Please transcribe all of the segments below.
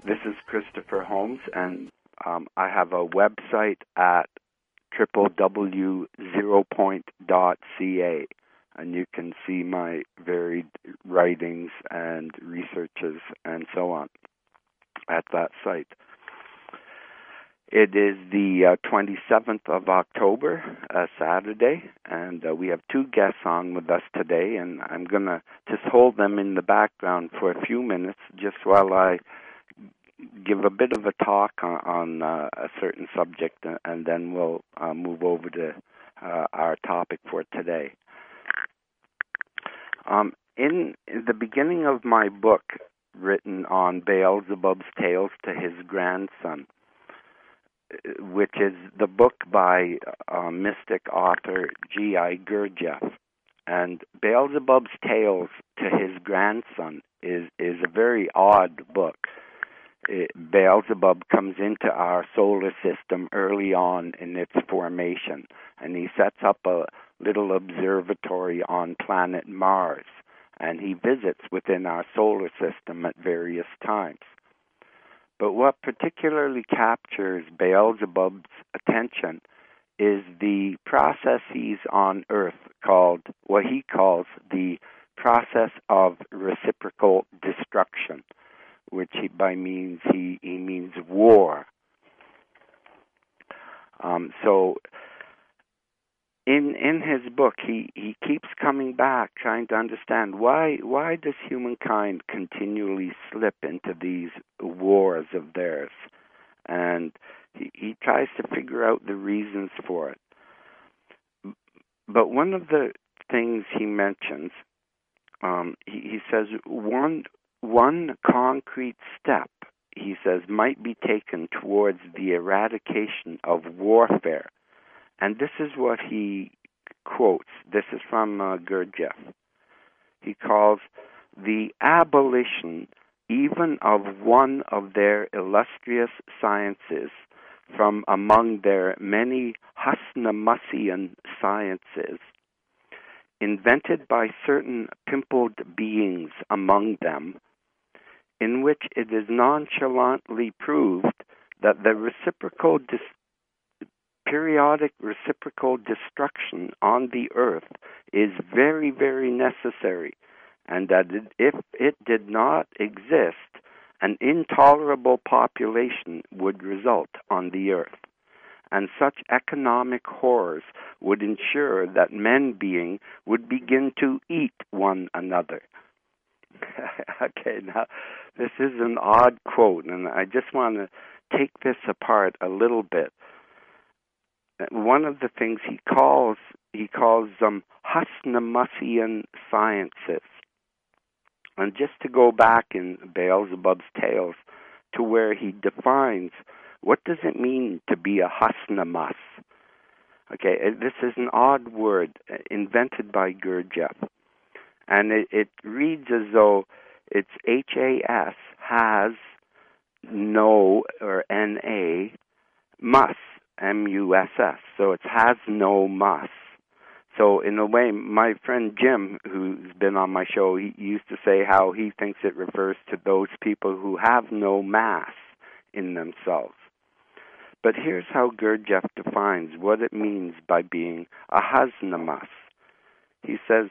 This is Christopher Holmes, and I have a website at www.zeropoint.ca, and you can see my varied writings and researches and so on at that site. It is the 27th of October, Saturday, and we have two guests on with us today, and I'm going to just hold them in the background for a few minutes just while I give a bit of a talk on a certain subject, and then we'll move over to our topic for today. In the beginning of my book, written on Beelzebub's Tales to His Grandson, which is the book by mystic author G.I. Gurdjieff, and Beelzebub's Tales to His Grandson is a very odd book. Beelzebub comes into our solar system early on in its formation, and he sets up a little observatory on planet Mars, and he visits within our solar system at various times. But what particularly captures Beelzebub's attention is the processes on Earth called, what he calls the process of reciprocal destruction, which he means war. So in his book, he keeps coming back, trying to understand why does humankind continually slip into these wars of theirs, and he tries to figure out the reasons for it. But one of the things he mentions, he says one concrete step, he says, might be taken towards the eradication of warfare. And this is what he quotes. This is from Gurdjieff. He calls the abolition even of one of their illustrious sciences from among their many Hasnamussian sciences, invented by certain pimpled beings among them, in which it is nonchalantly proved that the periodic reciprocal destruction on the earth is very, very necessary, and that if it did not exist, an intolerable population would result on the earth, and such economic horrors would ensure that men being would begin to eat one another. Okay, now this is an odd quote, and I just want to take this apart a little bit. One of the things he calls Hasnamussian sciences. And just to go back in Beelzebub's Tales to where he defines what does it mean to be a Hasnamus. Okay, this is an odd word invented by Gurdjieff. And it reads as though it's H-A-S, has, no, or N-A, mus, M-U-S-S. So it has no mus. So in a way, my friend Jim, who's been on my show, he used to say how he thinks it refers to those people who have no mass in themselves. But here's how Gurdjieff defines what it means by being a Hasnamus. He says,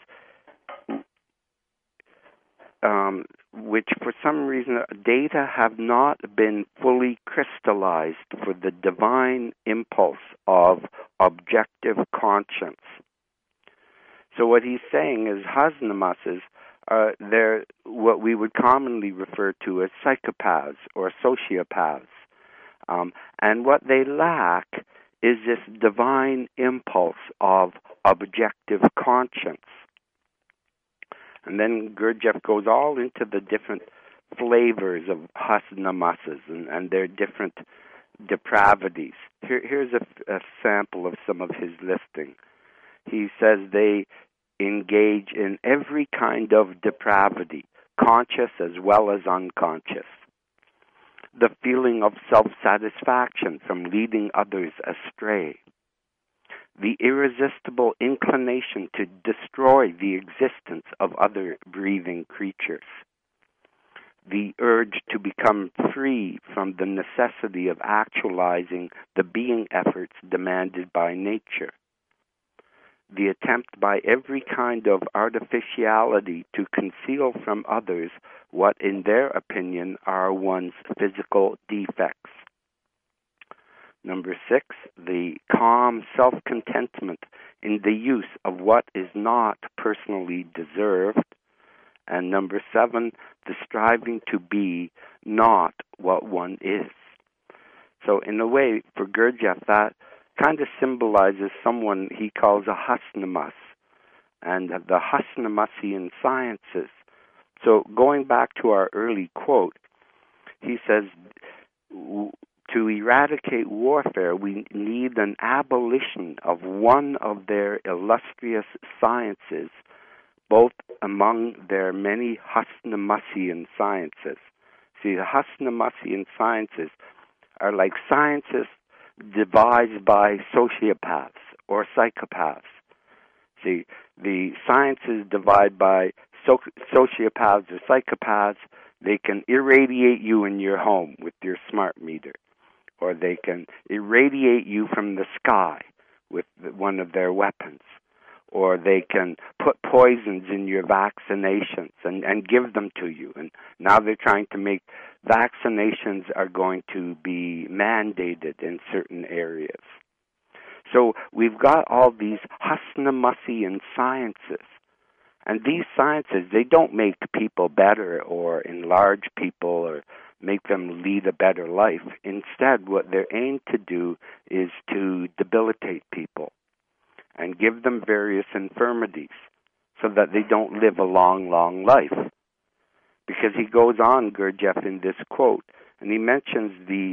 which for some reason data have not been fully crystallized for the divine impulse of objective conscience. So what he's saying is Hasnamuses, they're what we would commonly refer to as psychopaths or sociopaths. And what they lack is this divine impulse of objective conscience. And then Gurdjieff goes all into the different flavors of Hasnamuses and their different depravities. Here's a sample of some of his listing. He says they engage in every kind of depravity, conscious as well as unconscious. The feeling of self-satisfaction from leading others astray. The irresistible inclination to destroy the existence of other breathing creatures. the urge to become free from the necessity of actualizing the being efforts demanded by nature. The attempt by every kind of artificiality to conceal from others what in their opinion are one's physical defects. Number 6, the calm self-contentment in the use of what is not personally deserved. And number 7, the striving to be not what one is. So in a way, for Gurdjieff, that kind of symbolizes someone he calls a Hasnamas, and the Hasnamasian sciences. So going back to our early quote, he says, to eradicate warfare, we need an abolition of one of their illustrious sciences, both among their many Hasnamasian sciences. See, the Hasnamasian sciences are like sciences devised by sociopaths or psychopaths. See, the sciences divided by sociopaths or psychopaths, they can irradiate you in your home with your smart meter, or they can irradiate you from the sky with one of their weapons, or they can put poisons in your vaccinations and give them to you. And now they're trying to make vaccinations are going to be mandated in certain areas. So we've got all these Hasnamasian sciences. And these sciences, they don't make people better or enlarge people or make them lead a better life. Instead, what they're aimed to do is to debilitate people and give them various infirmities so that they don't live a long, long life. Because he goes on, Gurdjieff, in this quote, and he mentions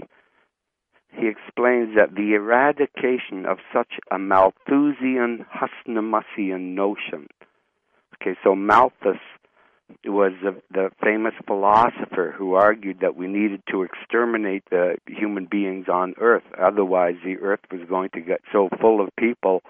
he explains that the eradication of such a Malthusian, Hasnamasian notion. Okay, so Malthus was the famous philosopher who argued that we needed to exterminate the human beings on Earth. Otherwise, the Earth was going to get so full of people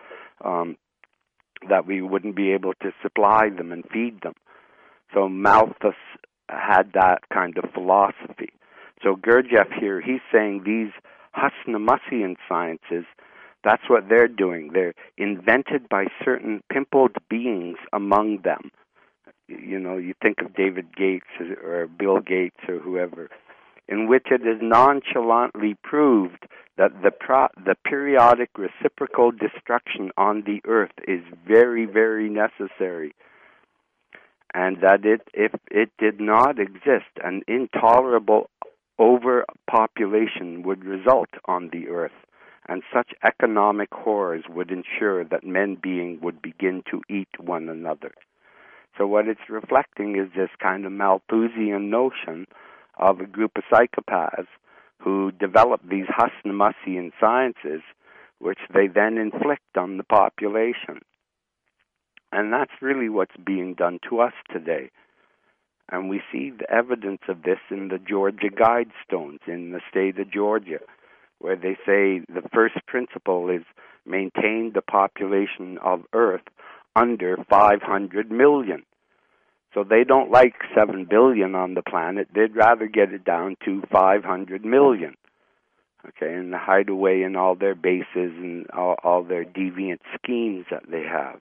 that we wouldn't be able to supply them and feed them. So Malthus had that kind of philosophy. So Gurdjieff here, he's saying these Hasnamasian sciences, that's what they're doing. They're invented by certain pimpled beings among them. You know, you think of David Gates or Bill Gates or whoever, in which it is nonchalantly proved that the periodic reciprocal destruction on the earth is very, very necessary, and that if it did not exist, an intolerable overpopulation would result on the earth, and such economic horrors would ensure that men being would begin to eat one another. So what it's reflecting is this kind of Malthusian notion of a group of psychopaths who develop these Hasnamasian sciences, which they then inflict on the population. And that's really what's being done to us today. And we see the evidence of this in the Georgia Guidestones in the state of Georgia, where they say the first principle is maintain the population of Earth under 500 million. So they don't like 7 billion on the planet. They'd rather get it down to 500 million. Okay, and hide away in all their bases and all their deviant schemes that they have.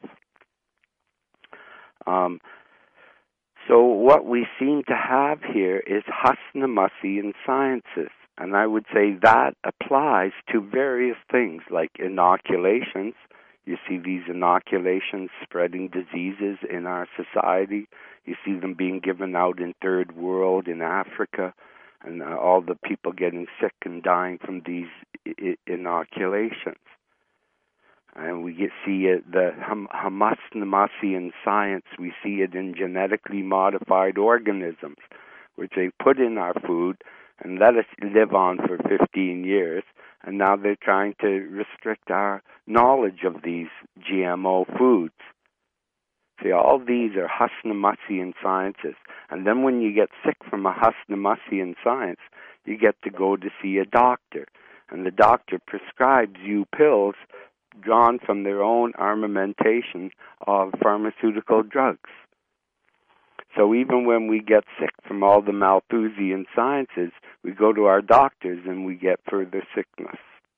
So what we seem to have here is Hasnamasian sciences. And I would say that applies to various things like inoculations. You see these inoculations spreading diseases in our society. You see them being given out in third world, in Africa, and all the people getting sick and dying from these inoculations. And we see the Hasnamasian science, we see it in genetically modified organisms, which they put in our food and let us live on for 15 years. And now they're trying to restrict our knowledge of these GMO foods. See, all these are Hasnamasian sciences. And then when you get sick from a Hasnamasian science, you get to go to see a doctor. And the doctor prescribes you pills drawn from their own armamentation of pharmaceutical drugs. So even when we get sick from all the Malthusian sciences, we go to our doctors and we get further sickness.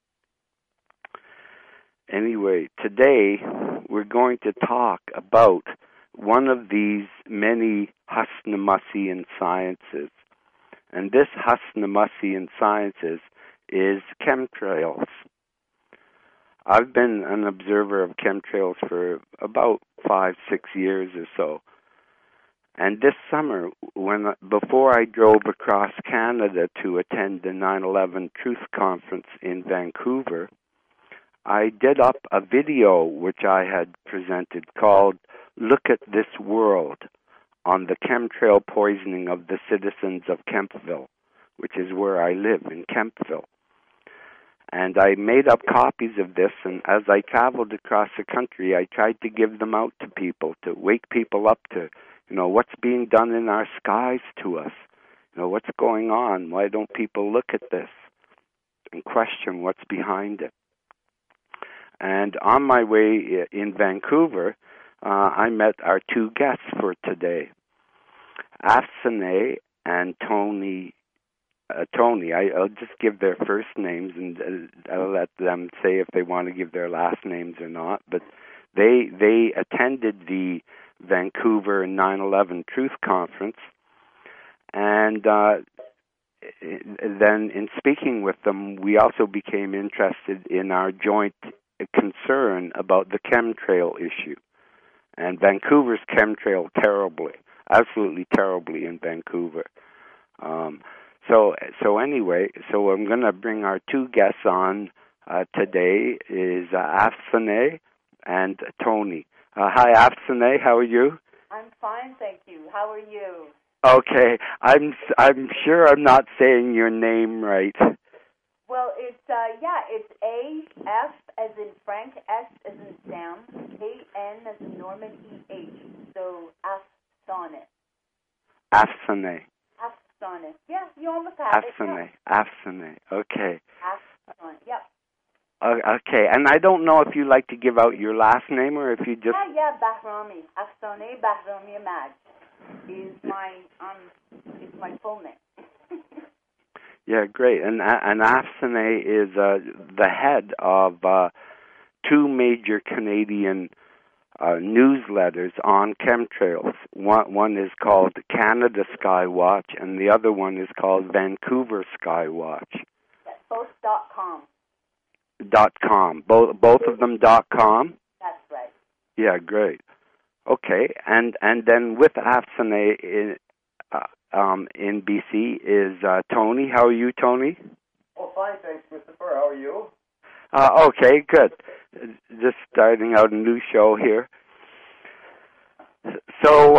Anyway, today we're going to talk about one of these many Husnermussian sciences. And this Husnermussian sciences is chemtrails. I've been an observer of chemtrails for about 5-6 years or so. And this summer, before I drove across Canada to attend the 9/11 Truth Conference in Vancouver, I did up a video which I had presented called Look at This World, on the chemtrail poisoning of the citizens of Kemptville, which is where I live, in Kemptville. And I made up copies of this, and as I traveled across the country, I tried to give them out to people, to wake people up to, what's being done in our skies to us. What's going on? Why don't people look at this and question what's behind it? And on my way in Vancouver, I met our two guests for today, Afsaneh and Tony. I'll just give their first names, and I'll let them say if they want to give their last names or not. But they attended the Vancouver 9/11 Truth Conference, and then in speaking with them, we also became interested in our joint concern about the chemtrail issue. And Vancouver's chemtrail absolutely terribly in Vancouver. So anyway, I'm going to bring our two guests on today, is Afsaneh and Tony. Hi, Afsaneh, how are you? I'm fine, thank you. How are you? Okay, I'm sure I'm not saying your name right. Well, it's A-F as in Frank, S as in Sam, A-N as in Norman, E-H. So, Afsaneh. Afsaneh. Afsaneh. Yeah, you almost have it. Afsaneh. Okay. Afsaneh, yep. Okay, and I don't know if you like to give out your last name or if you just... Yeah, Bahrami. Afsaneh Bahrami Ahmad is my full name. Yeah, great. And Afsaneh is the head of two major Canadian newsletters on chemtrails. One is called Canada Skywatch, and the other one is called Vancouver Skywatch. That's both .com. .com. Both of them .com? That's right. Yeah, great. Okay, and then with Afsaneh in BC is Tony. How are you, Tony? Oh, fine, thanks, Christopher. How are you? Okay, good. Just starting out a new show here. So,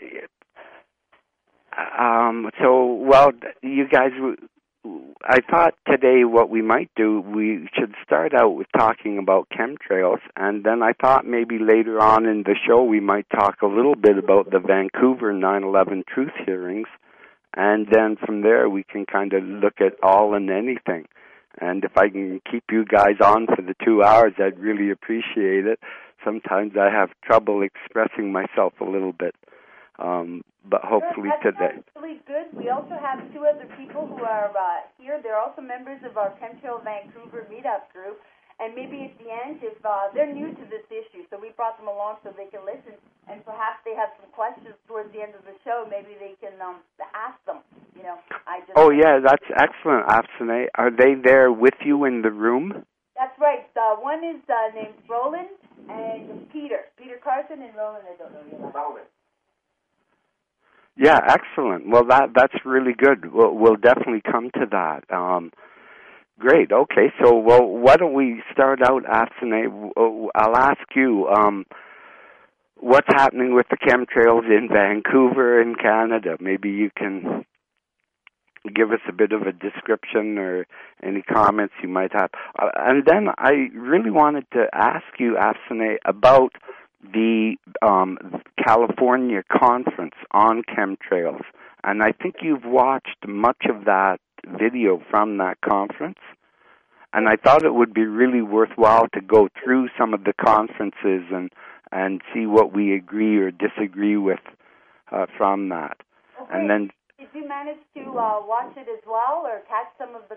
you guys, I thought today what we might do, we should start out with talking about chemtrails, and then I thought maybe later on in the show we might talk a little bit about the Vancouver 9/11 truth hearings, and then from there we can kind of look at all and anything. And if I can keep you guys on for the 2 hours, I'd really appreciate it. Sometimes I have trouble expressing myself a little bit, but hopefully today. That's really good. We also have two other people who are here. They're also members of our Chemtrail Vancouver meetup group. And maybe at the end, if they're new to this issue, so we brought them along so they can listen, and perhaps they have some questions towards the end of the show. Maybe they can ask them. Oh yeah, that's excellent, Afsaneh. Are they there with you in the room? That's right. One is named Roland and Peter Carson, and Roland. I don't know your last name. Yeah, excellent. Well, that's really good. We'll definitely come to that. Great. Okay. So, why don't we start out, Afsaneh? I'll ask you, what's happening with the chemtrails in Vancouver in Canada? Maybe you can give us a bit of a description or any comments you might have. And then I really wanted to ask you, Afsaneh, about the California conference on chemtrails. And I think you've watched much of that video from that conference. And I thought it would be really worthwhile to go through some of the conferences and see what we agree or disagree with from that. Okay. And then did you manage to watch it as well, or catch some of the?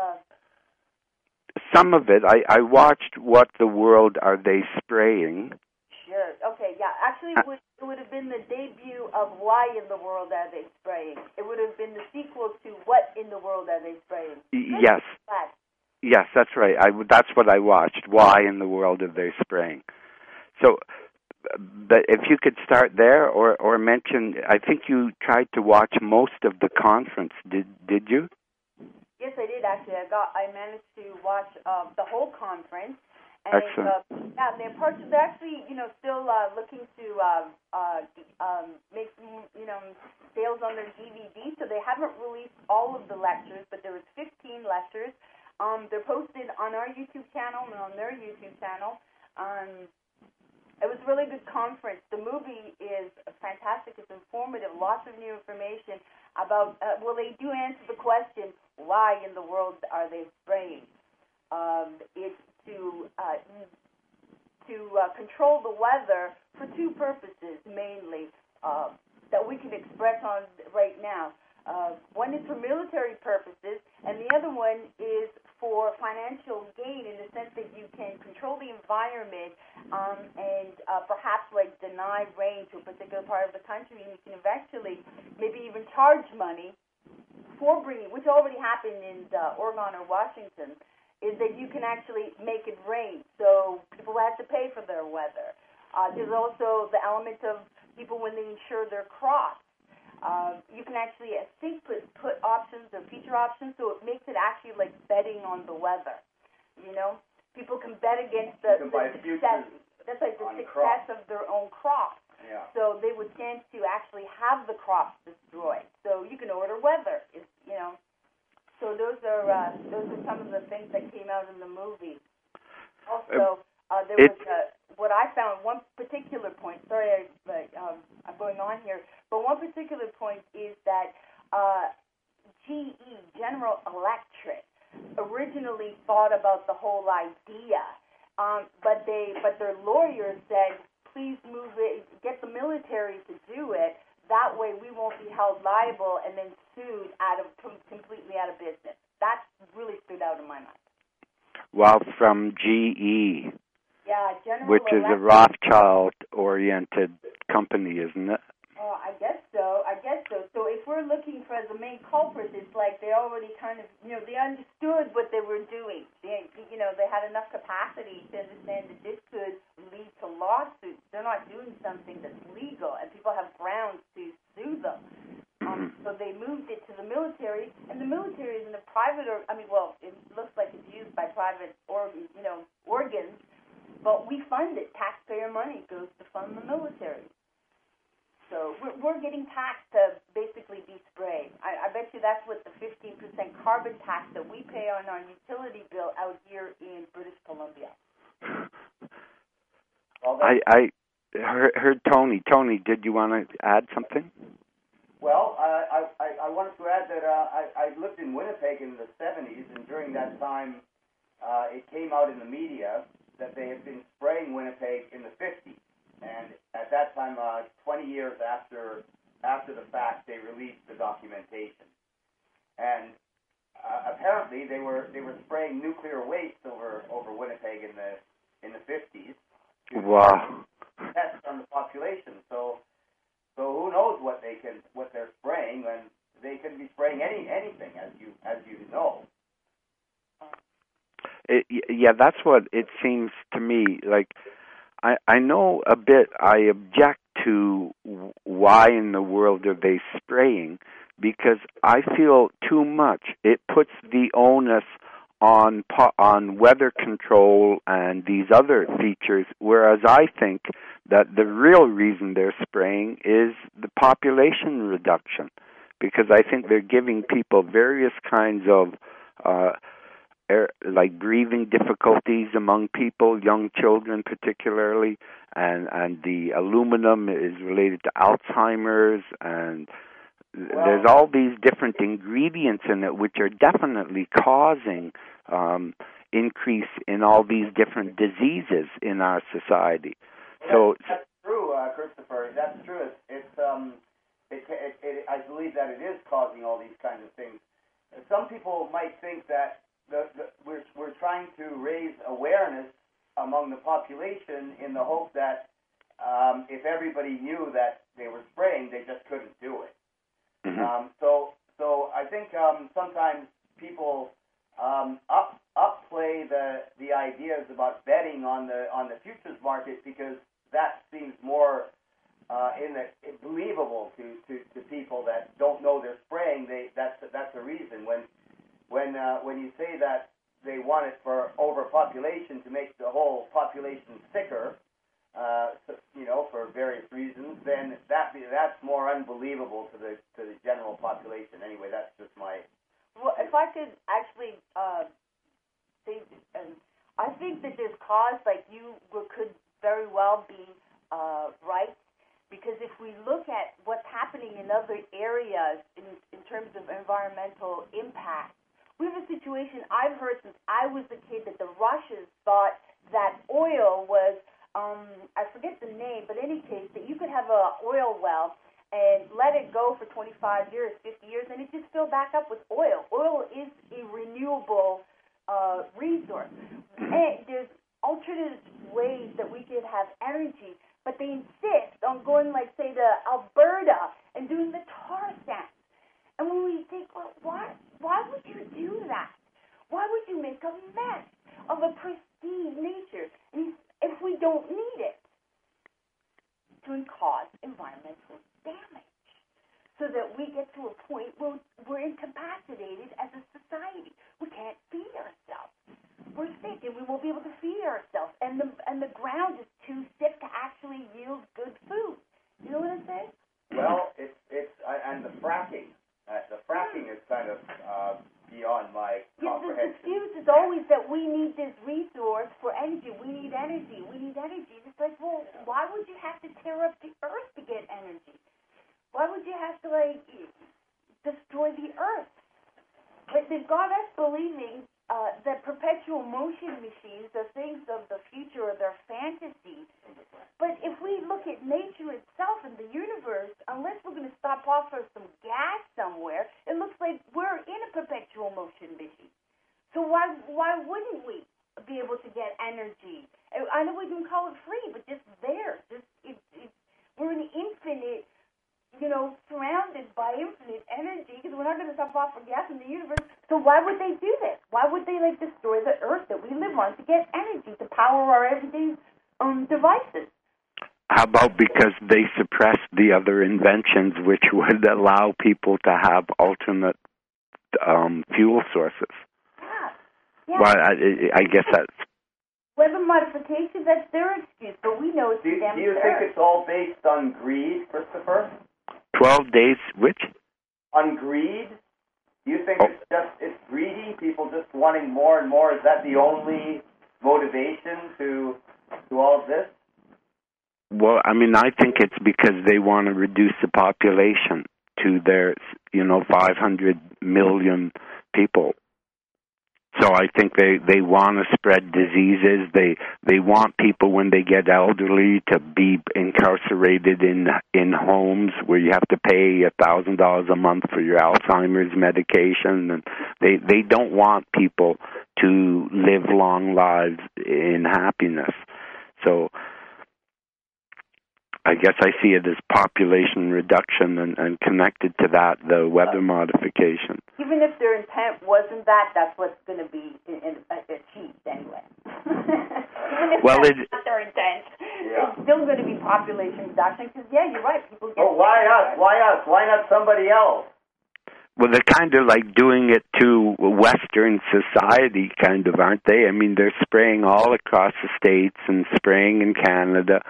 Some of it, I watched What the World Are They Spraying? Sure. Okay. Yeah. Actually, it would have been the debut of Why in the World Are They Spraying? It would have been the sequel to What in the World Are They Spraying? Yes. Yes, that's right. That's what I watched. Why in the World Are They Spraying? So, but if you could start there, or mention, I think you tried to watch most of the conference. Did you? Yes, I did actually. I managed to watch the whole conference. And, Excellent. they're actually, still looking to make some, sales on their DVD. So they haven't released all of the lectures, but there was 15 lectures. They're posted on our YouTube channel and on their YouTube channel. It was a really good conference. The movie is fantastic. It's informative. Lots of new information about. They do answer the question, why in the world are they spraying? It's to control the weather for two purposes mainly that we can express on right now. One is for military purposes, and the other one is for financial gain in the sense that you can control the environment and perhaps deny rain to a particular part of the country, and you can eventually maybe even charge money for bringing, which already happened in Oregon or Washington, is that you can actually make it rain, so people have to pay for their weather. There's also the element of people when they insure their crops. You can actually, I think, put options or feature options, so it makes it actually like betting on the weather. People can bet against the success. That's like the success of their own crops. Yeah. So they would stand to actually have the crops destroyed. So you can order weather. So those are some of the things that came out in the movie. Also, there was what I found, one particular point. Sorry, I'm going on here, but one particular point is that GE, General Electric, originally thought about the whole idea, but their lawyers said, please move it, get the military to do it. That way we won't be held liable and then sued completely out of business. That really stood out in my mind. Well, from GE. Yeah, General Which is a Rothschild-oriented company, isn't it? Oh, I guess so. So if we're looking for the main culprits, it's like they already kind of, they understood what they were doing. They had enough capacity to understand that this could lead to lawsuits. They're not doing something that's legal, and people have grounds to sue them. So they moved it to the military, and the military is in a private, it looks like it's used by private organs, but we fund it. Taxpayer money goes to fund the military. So we're getting taxed to basically be sprayed. I bet you that's what the 15% carbon tax that we pay on our utility bill out here in British Columbia. I heard Tony. Tony, did you want to add something? Well, I wanted to add that I lived in Winnipeg in the 70s, and during that time it came out in the media that they had been spraying Winnipeg in the 50s. And at that time, 20 years after the fact, they released the documentation. And apparently, they were spraying nuclear waste over Winnipeg in the 50s. Wow. Test on the population. So who knows what they're spraying? And they can be spraying anything, as you know. Yeah, that's what it seems to me like. I know a bit. I object to why in the world are they spraying, because I feel too much. It puts the onus on weather control and these other features, whereas I think that the real reason they're spraying is the population reduction, because I think they're giving people various kinds of like breathing difficulties among people, young children particularly, and the aluminum is related to Alzheimer's, and there's all these different ingredients in it which are definitely causing increase in all these different diseases in our society. Well, that's true, Christopher. That's true. It's I believe that it is causing all these kinds of things. Some people might think that we're trying to raise awareness among the population in the hope that if everybody knew that they were spraying, they just couldn't do it. Mm-hmm. So I think sometimes people upplay the ideas about betting on the futures market because that seems more believable to people that don't know they're spraying. That's a reason. When you say that they want it for overpopulation to make the whole population sicker, for various reasons, then that's more unbelievable to the general population. Anyway, that's just my. Well, if I could actually say, I think that this cause, like you could very well be right, because if we look at what's happening in other areas in terms of environmental impact, we have a situation I've heard since I was a kid that the Russians thought that oil was, I forget the name, but in any case, that you could have an oil well and let it go for 25 years, 50 years, and it just filled back up with oil. Oil is a renewable resource. And there's alternative ways that we could have energy, but they insist on going, like, say, to Alberta and doing the tar sands. And when we think, well, why would you do that? Why would you make a mess of a pristine nature if we don't need it? To cause environmental damage, so that we get to a point where we're incapacitated as a society. We can't feed ourselves. We're sick, and we won't be able to feed ourselves. And the ground is too sick to actually yield good food. You know what I'm saying? Well, it's and the fracking. The fracking is kind of beyond my comprehension. The excuse is always that we need this resource for energy. We need energy. We need energy. It's like, well, why would you have to tear up the earth to get energy? Why would you have to, destroy the earth? But they've got us believing that perpetual motion machines are things of the future or they're fantasy. But if we look at nature itself and the universe, unless we're going to stop off for some gas somewhere, it looks like we're in a perpetual motion machine. So why wouldn't we be able to get energy? I know we can call it free, but just there. We're an infinite, surrounded by infinite energy, because we're not going to stop off for gas in the universe. So why would they do this? Why would they destroy the earth that we live on to get energy, to power our everyday devices? How about because they suppressed the other inventions which would allow people to have alternate fuel sources? Yeah. Well, I guess that's... Weather modification, that's their excuse, but we know it's Do you think it's all based on greed, Christopher? 12 days, which? On greed? Do you think it's greedy, people just wanting more and more? Is that the only motivation to all of this? Well, I think it's because they want to reduce the population to their, 500 million people. So I think they want to spread diseases. They want people, when they get elderly, to be incarcerated in homes where you have to pay $1,000 a month for your Alzheimer's medication. And they don't want people to live long lives in happiness. So I guess I see it as population reduction and connected to that, the weather modification. Even if their intent wasn't that, that's what's going to be achieved anyway. Even if that's not their intent, it's still going to be population reduction, because, you're right, people get... Oh, why us? Why us? Why not somebody else? Well, they're kind of like doing it to Western society, kind of, aren't they? They're spraying all across the States and spraying in Canada.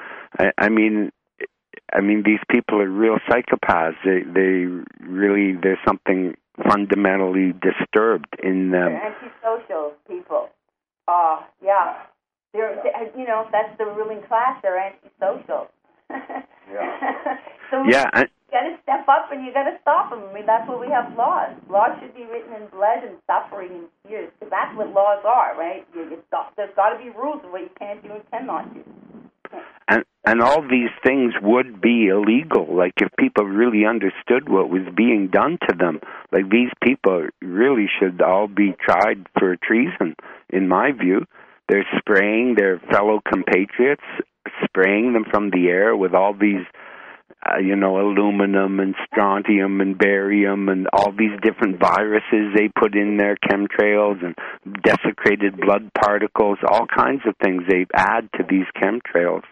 These people are real psychopaths. There's something fundamentally disturbed in them. They're antisocial people. That's the ruling class. They're antisocial. So you got to step up and you got to stop them. That's what we have laws. Laws should be written in blood and suffering and tears, because that's what laws are, right? There's got to be rules of what you can do and cannot do. And all these things would be illegal. Like if people really understood what was being done to them, like these people really should all be tried for treason, in my view. They're spraying their fellow compatriots, spraying them from the air with all these, aluminum and strontium and barium and all these different viruses they put in their chemtrails and desecrated blood particles, all kinds of things they add to these chemtrails.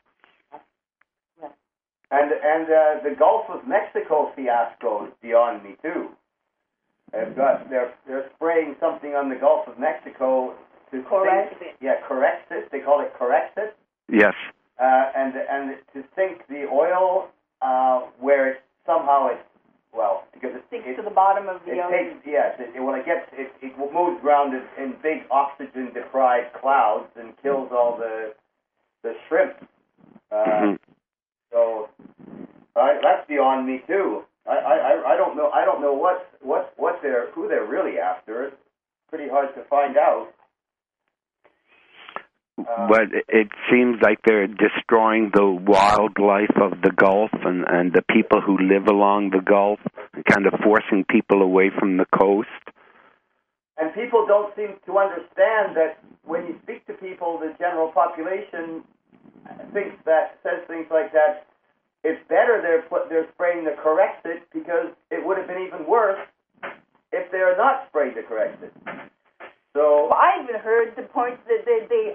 And the Gulf of Mexico fiasco is beyond me too. They're spraying something on the Gulf of Mexico to correct it. They call it Corexit. Yes. And to sink the oil where it somehow because it sinks to the bottom of the ocean. It moves around in big oxygen deprived clouds and kills all the shrimp. So that's beyond me too. I don't know who they're really after. It's pretty hard to find out. But it seems like they're destroying the wildlife of the Gulf and the people who live along the Gulf, and kind of forcing people away from the coast. And people don't seem to understand that when you speak to people, the general population says things like that. It's better they're spraying the Corexit because it would have been even worse if they're not spraying the Corexit. So I even heard the point that they blew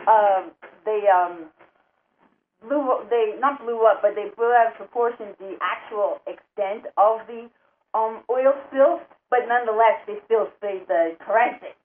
out of proportion the actual extent of the oil spill, but nonetheless they still sprayed the Corexit.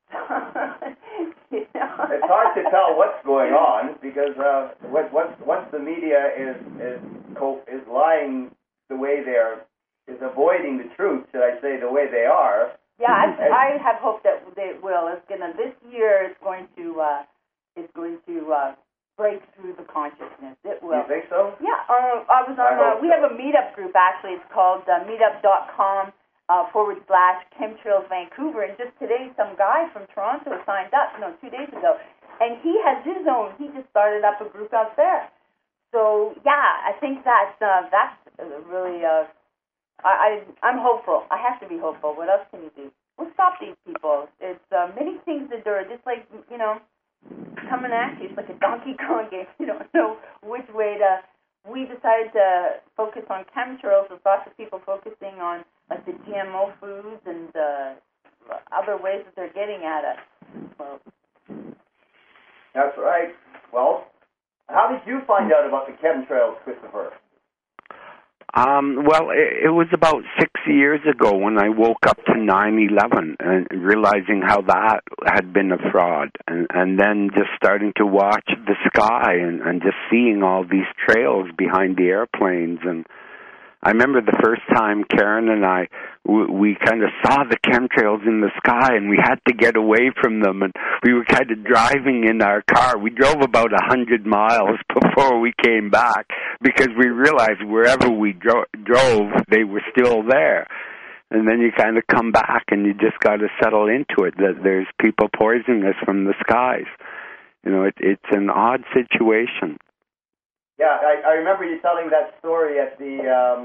It's hard to tell what's going on because once the media is lying the way is avoiding the truth, should I say, the way they are. Yeah, I have hope that they will. This year is going to break through the consciousness. It will. You think so? Yeah. I was on. We have a meetup group actually. It's called meetup.com. /Chemtrails Vancouver, and just today some guy from Toronto signed up, 2 days ago, and he has his own, he just started up a group out there. So yeah, I think that's really, I'm hopeful. I have to be hopeful. What else can you do? We'll stop these people. It's many things that are just like, coming at you. It's like a Donkey Kong game. You don't know which way to. We decided to focus on chemtrails with lots of people focusing on like the GMO foods and other ways that they're getting at us. Well, that's right. Well, how did you find out about the chemtrails, Christopher? Well, it was about 6 years ago when I woke up to 9/11 and realizing how that had been a fraud, and then just starting to watch the sky and just seeing all these trails behind the airplanes. And I remember the first time Karen and I, we kind of saw the chemtrails in the sky, and we had to get away from them, and we were kind of driving in our car. We drove about 100 miles before we came back because we realized wherever we drove, they were still there. And then you kind of come back, and you just got to settle into it, that there's people poisoning us from the skies. It's an odd situation. Yeah, I remember you telling that story at the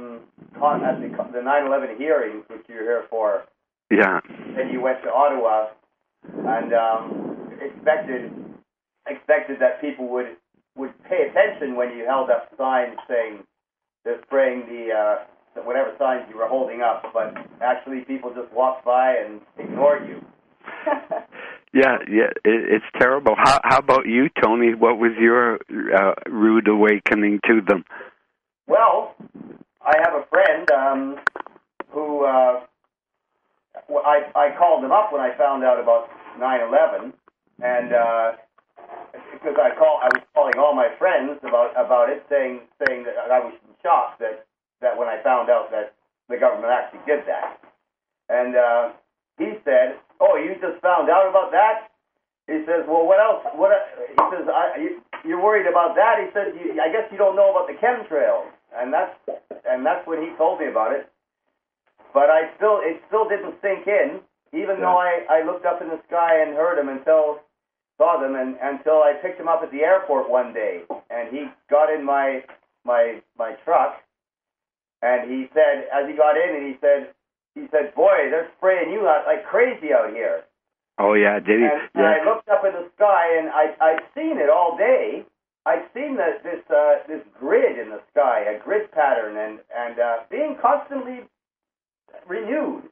9/11 hearing, which you were here for. Yeah. And you went to Ottawa and expected that people would pay attention when you held up signs saying they're spraying the whatever signs you were holding up, but actually people just walked by and ignored you. Yeah, it's terrible. How about you, Tony? What was your rude awakening to them? Well, I have a friend who I called him up when I found out about 9/11, and because I was calling all my friends about it, saying that I was shocked that when I found out that the government actually did that, and he said, "Oh, you just found out about that?" He says, "Well, what else? He says, "You're worried about that?" He said, "I guess you don't know about the chemtrails." And that's when he told me about it. But it still didn't sink in, even though I looked up in the sky and heard him until saw them, and until I picked him up at the airport one day, and he got in my truck, and he said, as he got in, and he said, boy, they're spraying you out like crazy out here. Oh yeah, did he? And I looked up in the sky, and I'd seen it all day. I'd seen this grid in the sky, a grid pattern, and being constantly renewed,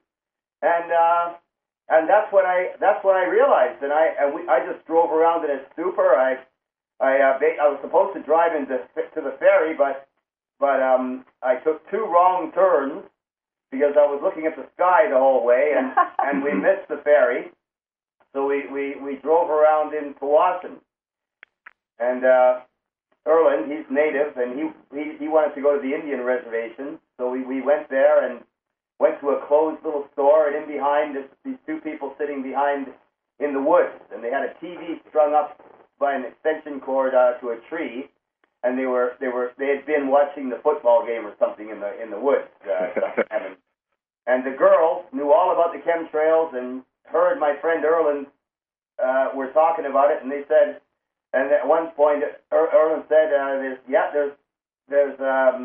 and that's when I realized, and I just drove around in a stupor. I was supposed to drive to the ferry, but I took two wrong turns because I was looking at the sky the whole way, and we missed the ferry. So we drove around in Powassan, and Erland, he's native, and he wanted to go to the Indian reservation. So we went there and went to a closed little store, and in behind these two people sitting behind in the woods, and they had a TV strung up by an extension cord to a tree, and they had been watching the football game or something in the woods. And the girl knew all about the chemtrails, and her and my friend Erland were talking about it, and they said, and at one point Erland said, there's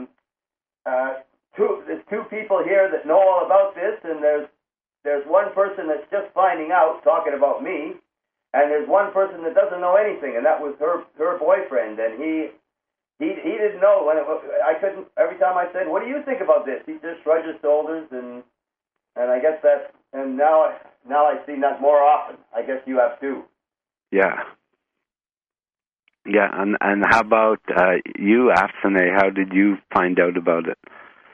two people here that know all about this, and there's one person that's just finding out, talking about me, and there's one person that doesn't know anything, and that was her boyfriend, and he didn't know. I couldn't. Every time I said, "What do you think about this?" he just shrugged his shoulders, and I guess that's. And now I see that more often. I guess you have too. Yeah. Yeah, and how about you, Afsane? How did you find out about it?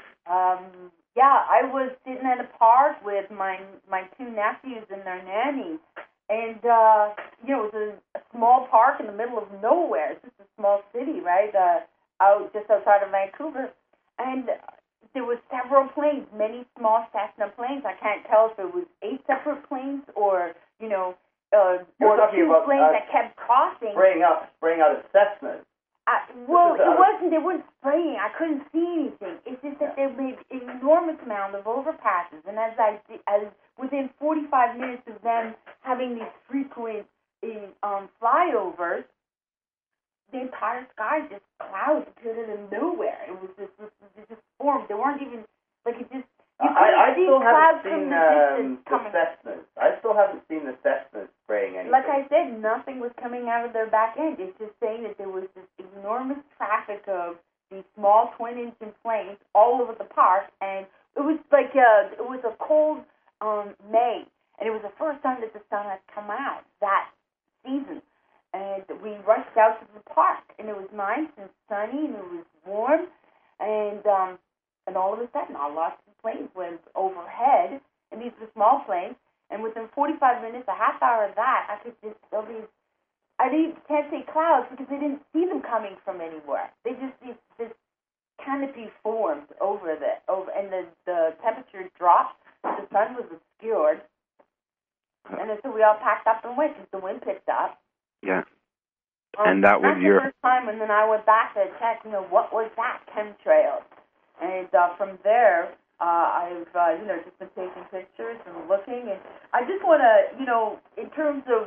Yeah, I was sitting at a park with my two nephews and their nanny, and it was a small park in the middle of nowhere. It's just a small city, right? Just outside of Vancouver, and there were several planes, many small Cessna planes. I can't tell if it was 8 separate planes or or 2 planes that kept crossing. Spraying out of Cessnas. Well, it wasn't. They weren't spraying. I couldn't see anything. It's just that they made an enormous amount of overpasses, and as within 45 minutes of them having these frequent flyovers, the entire sky just clouds appeared out of nowhere. It just formed. They weren't even like it just. I still haven't seen the Cessnas. I still haven't seen the Cessnas spraying anything. Like I said, nothing was coming out of their back end. It's just saying that there was this enormous traffic of these small twin-engine planes all over the park, and it was like it was a cold May, and it was the first time that the sun had come out that season. And we rushed out to the park, and it was nice and sunny, and it was warm, and all of a sudden, our lots of planes went overhead, and these were small planes, and within 45 minutes, a half hour of that, I could just feel these, can't say clouds, because they didn't see them coming from anywhere. They just, this canopy formed over, and the temperature dropped, the sun was obscured, and so we all packed up and went, because the wind picked up. Yeah. And that was your... the first time, and then I went back to check, what was that, chemtrails? And from there, I've just been taking pictures and looking, and I just want to, in terms of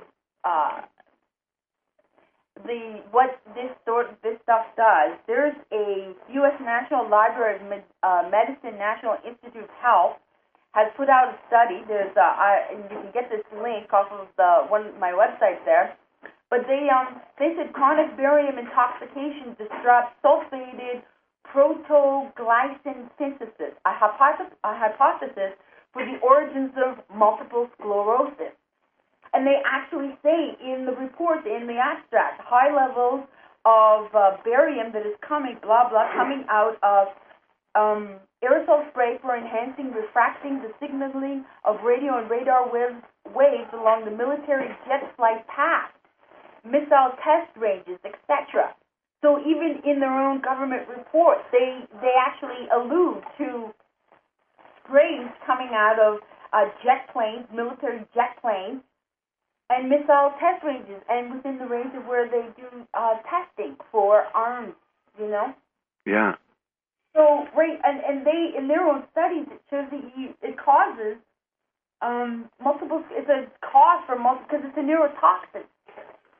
what this stuff does. There's a U.S. National Library of Medicine National Institute of Health has put out a study. There's and you can get this link off of my website there. But they said chronic barium intoxication disrupts sulfated protoglycan synthesis, a hypothesis for the origins of multiple sclerosis. And they actually say in the report, in the abstract, high levels of barium that is coming out of aerosol spray for enhancing, refracting the signaling of radio and radar waves along the military jet flight path, missile test ranges, etc. So even in their own government reports, they actually allude to sprays coming out of jet planes, military jet planes, and missile test ranges, and within the range of where they do testing for arms, Yeah. So, right, and they, in their own studies, it shows that it causes multiple, it's a cause for multiple, because it's a neurotoxin.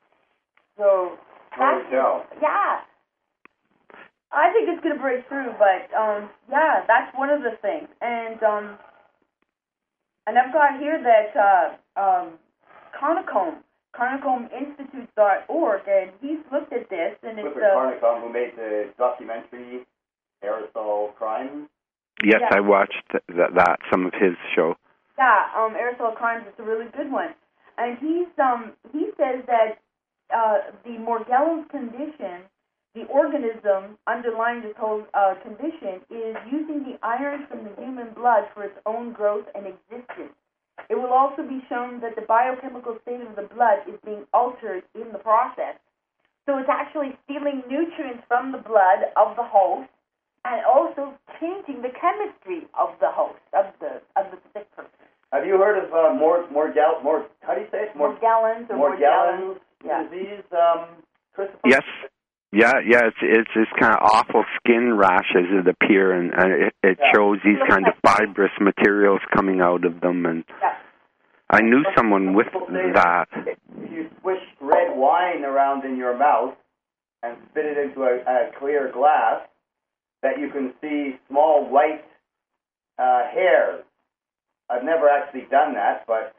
So Hard to tell. yeah. I think it's going to break through, but yeah, that's one of the things. And I've got here that ConocomInstitute.org, and he's looked at this, and it's Clifford Carnicom, who made the documentary Aerosol Crime. Yes, Yeah. I watched that some of his show. Yeah, Aerosol Crimes is a really good one. And he says that the Morgellons condition, the organism underlying this whole condition, is using the iron from the human blood for its own growth and existence. It will also be shown that the biochemical state of the blood is being altered in the process. So it's actually stealing nutrients from the blood of the host and also changing the chemistry of the host, of the sick person. Have you heard of how do you say it? Morgellons or Morgellons Yeah. disease, Christopher? Yes. Yeah. It's this kind of awful skin rashes that appear, and it shows these kind of fibrous materials coming out of them. And Yeah. I knew someone with People say that. If you swish red wine around in your mouth and spit it into a clear glass, that you can see small white hairs. I've never actually done that, but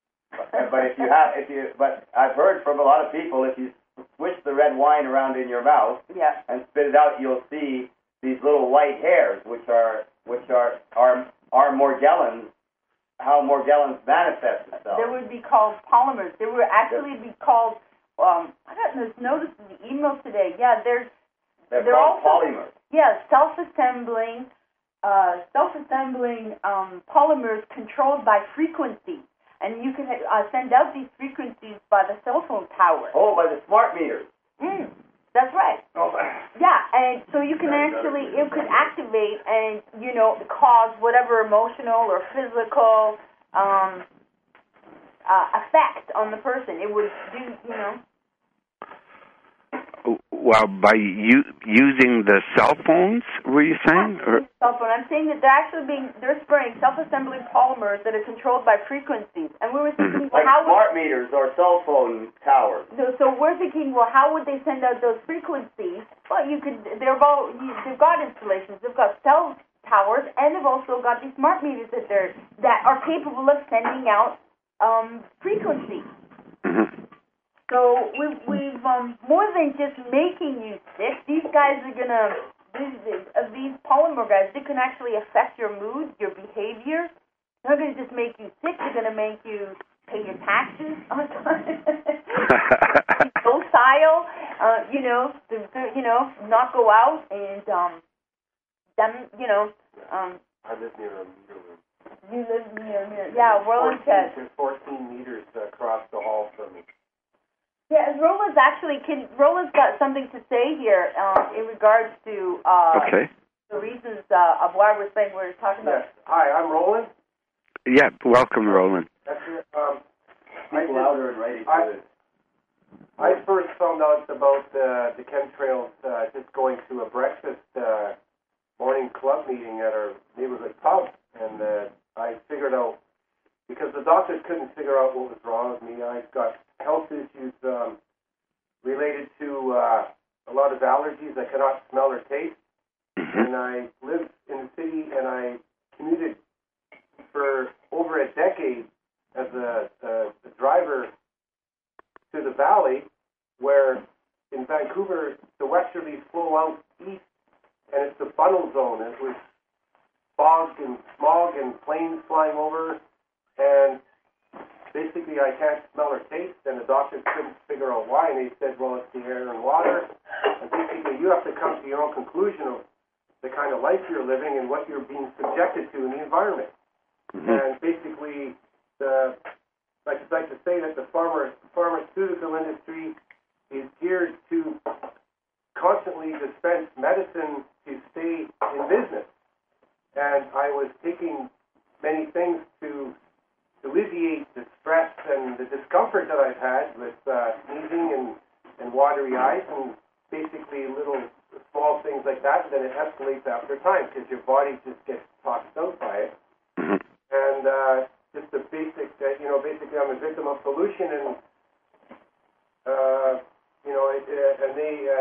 I've heard from a lot of people, if you swish the red wine around in your mouth Yeah. and spit it out, you'll see these little white hairs, which are Morgellons. How Morgellons manifest itself. They would be called polymers. They would actually be called. I got this notice in the email today. Yeah, they're called also, polymers. Yeah, self-assembling polymers controlled by frequency, and you can send out these frequencies by the cell phone tower. Oh, by the smart meters. That's right. Oh, Yeah, and so you can actually, it could activate and, cause whatever emotional or physical effect on the person. It would do, Well, by using the cell phones, were you saying? Or? Cell phone. I'm saying that they're spraying self-assembling polymers that are controlled by frequencies. And we were thinking, well, like smart meters or cell phone towers. So we're thinking, well, how would they send out those frequencies? Well, they've got installations. They've got cell towers, and they've also got these smart meters that are capable of sending out frequencies. Mm-hmm. So we've more than just making you sick. These guys are these polymer guys. They can actually affect your mood, your behavior. They're not going to just make you sick. They're going to make you pay your taxes on time. Be docile. Not go out and I live near a meter room. You live near. Yeah, Roland says. There's 14 meters across the hall from me. Yeah, Roland's got something to say here in regards to the reasons of why we're talking about. Yes. Hi, I'm Roland. Yeah, welcome, Roland. That's it. Speak louder and ready for this. I first found out about the chemtrails just going to a breakfast morning club meeting at our neighborhood pub, and I figured out, because the doctors couldn't figure out what was wrong with me. I've got health issues related to a lot of allergies. I cannot smell or taste. Mm-hmm. And I live in the city, and I commuted for over a decade as a driver to the valley, where in Vancouver the westerlies flow out east, and it's the funnel zone. It was fog and smog and planes flying over, and basically I can't smell or taste, and the doctors couldn't figure out why, and they said, well, it's the air and water, and basically you have to come to your own conclusion of the kind of life you're living and what you're being subjected to in the environment. Mm-hmm. And basically, I'd like to say that the pharmaceutical industry is geared to constantly dispense medicine to stay in business. And I was taking many things to alleviate the stress and the discomfort that I've had with sneezing and watery eyes, and basically little small things like that. And then it escalates after time because your body just gets tossed out by it. Mm-hmm. And just the basic, basically I'm a victim of pollution, and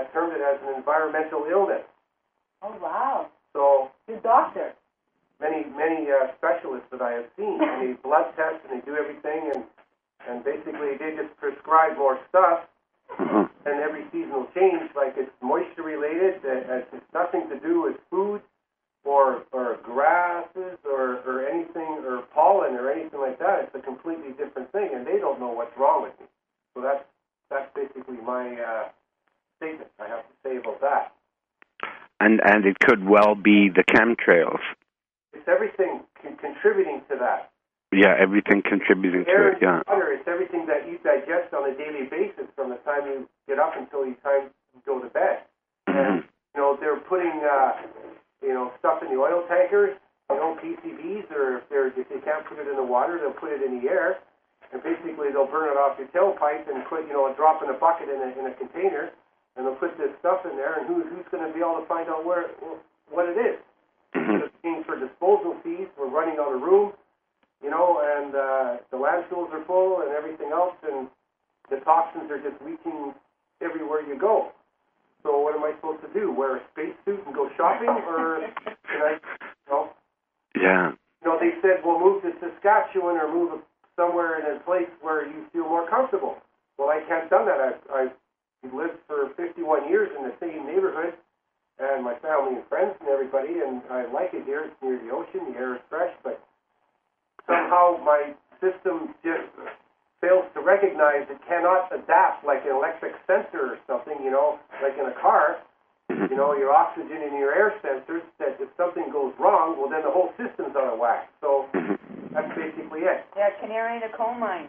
has termed it as an environmental illness. Oh, wow. So Your doctor. many specialists that I have seen, and they blood test and they do everything, and basically they just prescribe more stuff. And every seasonal change, like it's moisture related, it's nothing to do with food or grasses or anything, or pollen or anything like that. It's a completely different thing, and they don't know what's wrong with me. So that's basically my statement I have to say about that. And it could well be the chemtrails. It's everything contributing to that. Yeah, everything contributing to it, yeah. Water, it's everything that you digest on a daily basis from the time you get up until you go to bed. And, they're putting, stuff in the oil tankers, PCBs, or if they can't put it in the water, they'll put it in the air. And basically they'll burn it off your tailpipe and put, a drop in a bucket in a container, and they'll put this stuff in there, and who's going to be able to find out what it is? It's paying for disposal fees, we're running out of room. And the landfills are full and everything else, and the toxins are just leaching everywhere you go. So what am I supposed to do? Wear a spacesuit and go shopping, or can I, Yeah. They said, well, move to Saskatchewan or move somewhere in a place where you feel more comfortable. Well, I can't done that. I've lived for 51 years in the same neighborhood, and my family and friends and everybody, and I like it here. It's near the ocean, the air is fresh, but somehow my system just fails to recognize it cannot adapt like an electric sensor or something, like in a car. Your oxygen and your air sensors, that if something goes wrong, well, then the whole system's out of whack. So that's basically it. Yeah, canary in a coal mine.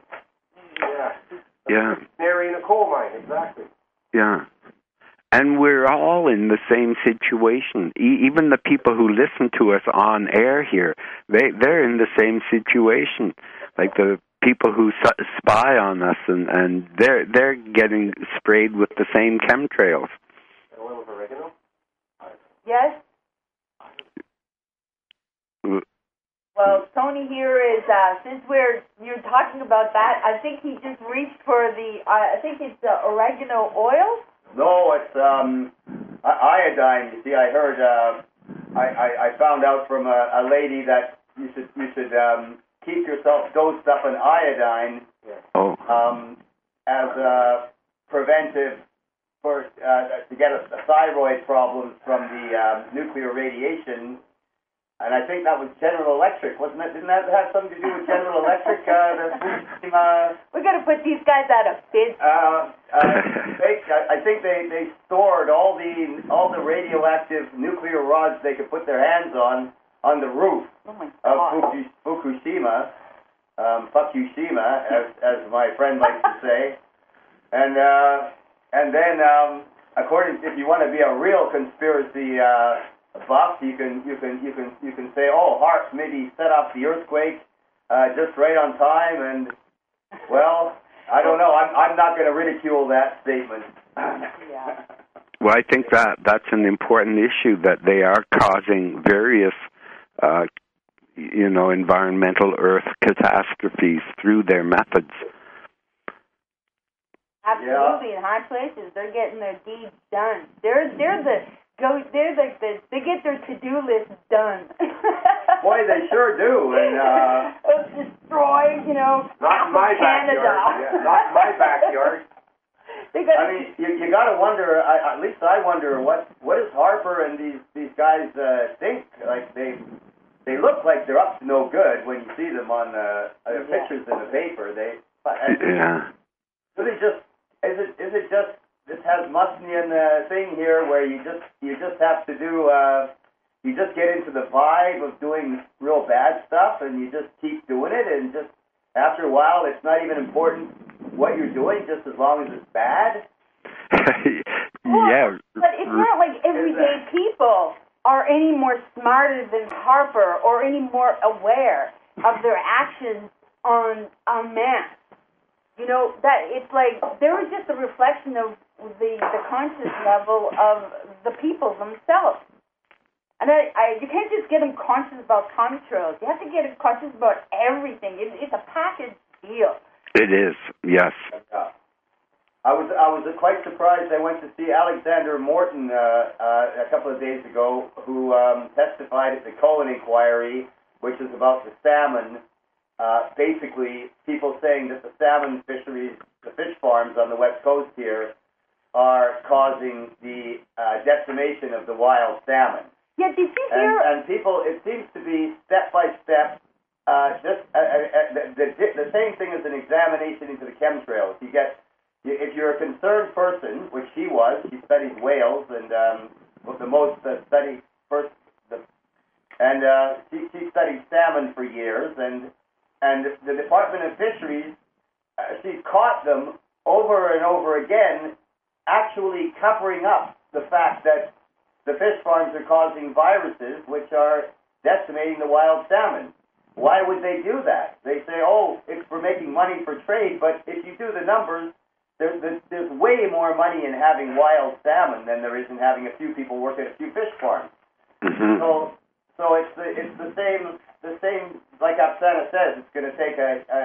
Yeah. Canary in a coal mine, exactly. Yeah. And we're all in the same situation. Even the people who listen to us on air here, they're in the same situation. Like the people who spy on us, and they're getting sprayed with the same chemtrails. A little of oregano? Yes? Well, Tony here is, since you're talking about that, I think he just reached for I think it's oregano oil? No, it's iodine. You see, I heard, I found out from a lady that you should keep yourself dosed up in iodine as a preventive to get a thyroid problems from the nuclear radiation. And I think that was General Electric, wasn't it? Didn't that have something to do with General Electric? We're going to put these guys out of business. I think they stored all the radioactive nuclear rods they could put their hands on the roof of Fukushima, Fukushima, as my friend likes to say, and then according, if you want to be a real conspiracy buff, you can say, Harp maybe set up the earthquake just right on time, and well, I don't know. I'm not going to ridicule that statement. Yeah. Well, I think that's an important issue, that they are causing various, environmental earth catastrophes through their methods. Absolutely, in high places, they're getting their deeds done. They get their to-do list done. Boy, they sure do. And destroy, not in my Canada. Backyard. Yeah, not in my backyard. You got to wonder. At least I wonder what does Harper and these guys think? Like they look like they're up to no good when you see them on their pictures in the paper. So they just is it just this Hasmusnian thing here where you just have to do you just get into the vibe of doing real bad stuff and you just keep doing it, and just after a while it's not even important what you're doing, just as long as it's bad. Yeah. But it's not like everyday people are any more smarter than Harper or any more aware of their actions en masse. That it's like they were just a reflection of the conscious level of the people themselves. And you can't just get them conscious about chemtrails. You have to get them conscious about everything. It's a package deal. It is, yes. I was quite surprised. I went to see Alexander Morton a couple of days ago, who testified at the Cohen inquiry, which is about the salmon. Basically, people saying that the salmon fisheries, the fish farms on the west coast here, are causing the decimation of the wild salmon. Yeah, did you hear? And people, it seems to be step by step. The same thing as an examination into the chemtrails. If you're a concerned person, which he was, he studied whales and was the most studied person, she studied salmon for years, and the Department of Fisheries, she's caught them over and over again, actually covering up the fact that the fish farms are causing viruses which are decimating the wild salmon. Why would they do that? They say, oh, it's for making money for trade, but if you do the numbers, there's way more money in having wild salmon than there is in having a few people work at a few fish farms. Mm-hmm. So it's the same. Like Oksana says, it's going to take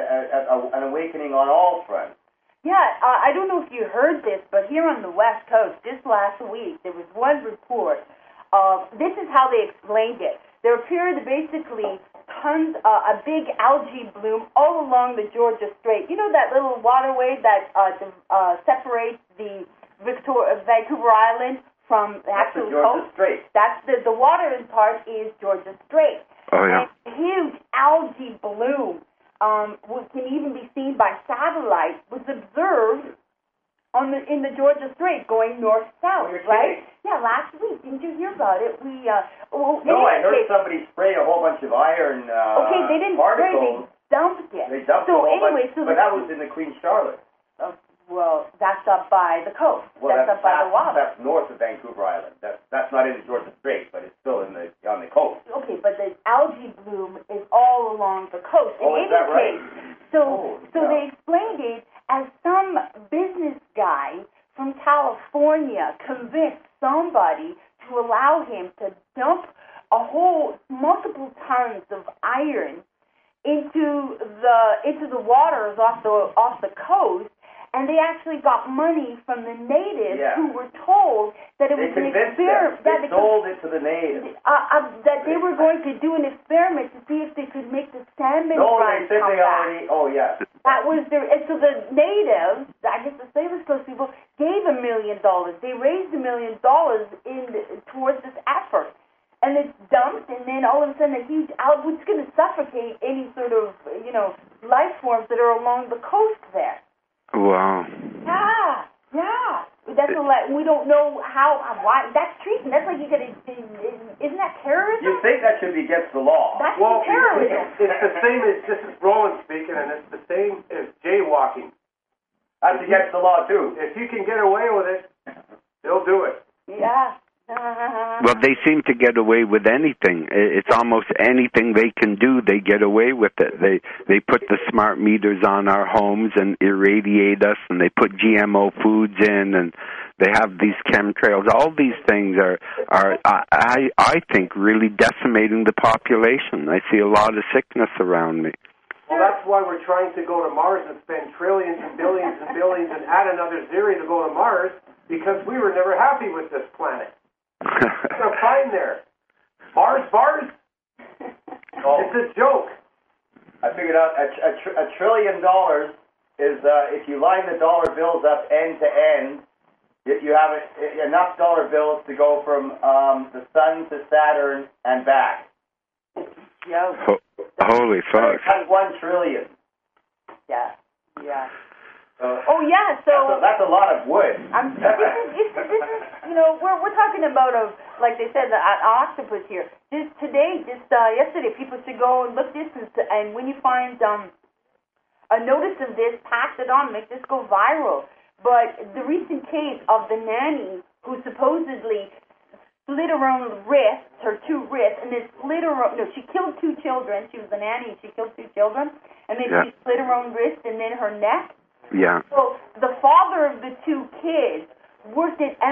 an awakening on all fronts. Yeah, I don't know if you heard this, but here on the West Coast, just last week, there was one report of, this is how they explained it. There appeared basically tons, a big algae bloom all along the Georgia Strait. You know that little waterway that separates the Vancouver Island from the actual Georgia coast? Strait. That's the water part is Georgia Strait. Oh, yeah. And a huge algae bloom can even be seen by satellite, was observed in the Georgia Strait going north-south, right? Kidding. Yeah, last week. Didn't you hear about it? No, I heard somebody spray a whole bunch of iron okay, they didn't particles. spray, they dumped it. They dumped a whole bunch, but that was in the Queen Charlotte. Well, that's up by the coast. Well, that's up by the water. That's north of Vancouver Island. That's not in the Georgia Strait, but it's still on the coast. Okay, but the algae bloom is all along the coast. Oh, is that right? So they explained it as some business guy from California convinced somebody to allow him to dump multiple tons of iron into the waters off the coast. And they actually got money from the natives who were told that it was an experiment. They sold it to the natives. That they were going to do an experiment to see if they could make the salmon they run said come they back. already. Oh, yeah. That was and so the natives, I guess the Sailors Coast people, gave $1 million. They raised $1 million towards this effort. And it's dumped, and then all of a sudden a huge algae, which is going to suffocate any sort of, life forms that are along the coast there. Wow. Yeah. That's we don't know why. That's treason. That's like you got to. Isn't that terrorism? You think that should be against the law? That's terrorism. It's the same as, this is Roland speaking, and it's the same as jaywalking. That's against the law too. If you can get away with it, they'll do it. Yeah. Well, they seem to get away with anything. It's almost anything they can do, they get away with it. They put the smart meters on our homes and irradiate us, and they put GMO foods in, and they have these chemtrails. All these things are I think, really decimating the population. I see a lot of sickness around me. Well, that's why we're trying to go to Mars and spend trillions and billions and billions and add another zero to go to Mars, because we were never happy with this planet. What's going to find there? Mars bars? It's a joke. I figured out $1 trillion is if you line the dollar bills up end to end, you have enough dollar bills to go from the sun to Saturn and back. Yeah. Holy fuck. That's 1 trillion. Yeah. So that's a lot of wood. This is we're talking about like they said, an octopus here. Yesterday, people should go and look this, and when you find a notice of this, pass it on, make this go viral. But the recent case of the nanny who supposedly split her own wrists, her two wrists, and then she killed 2 children. She was the nanny, and she killed 2 children, and then she split her own wrist and then her neck. Yeah. So the father of the 2 kids worked at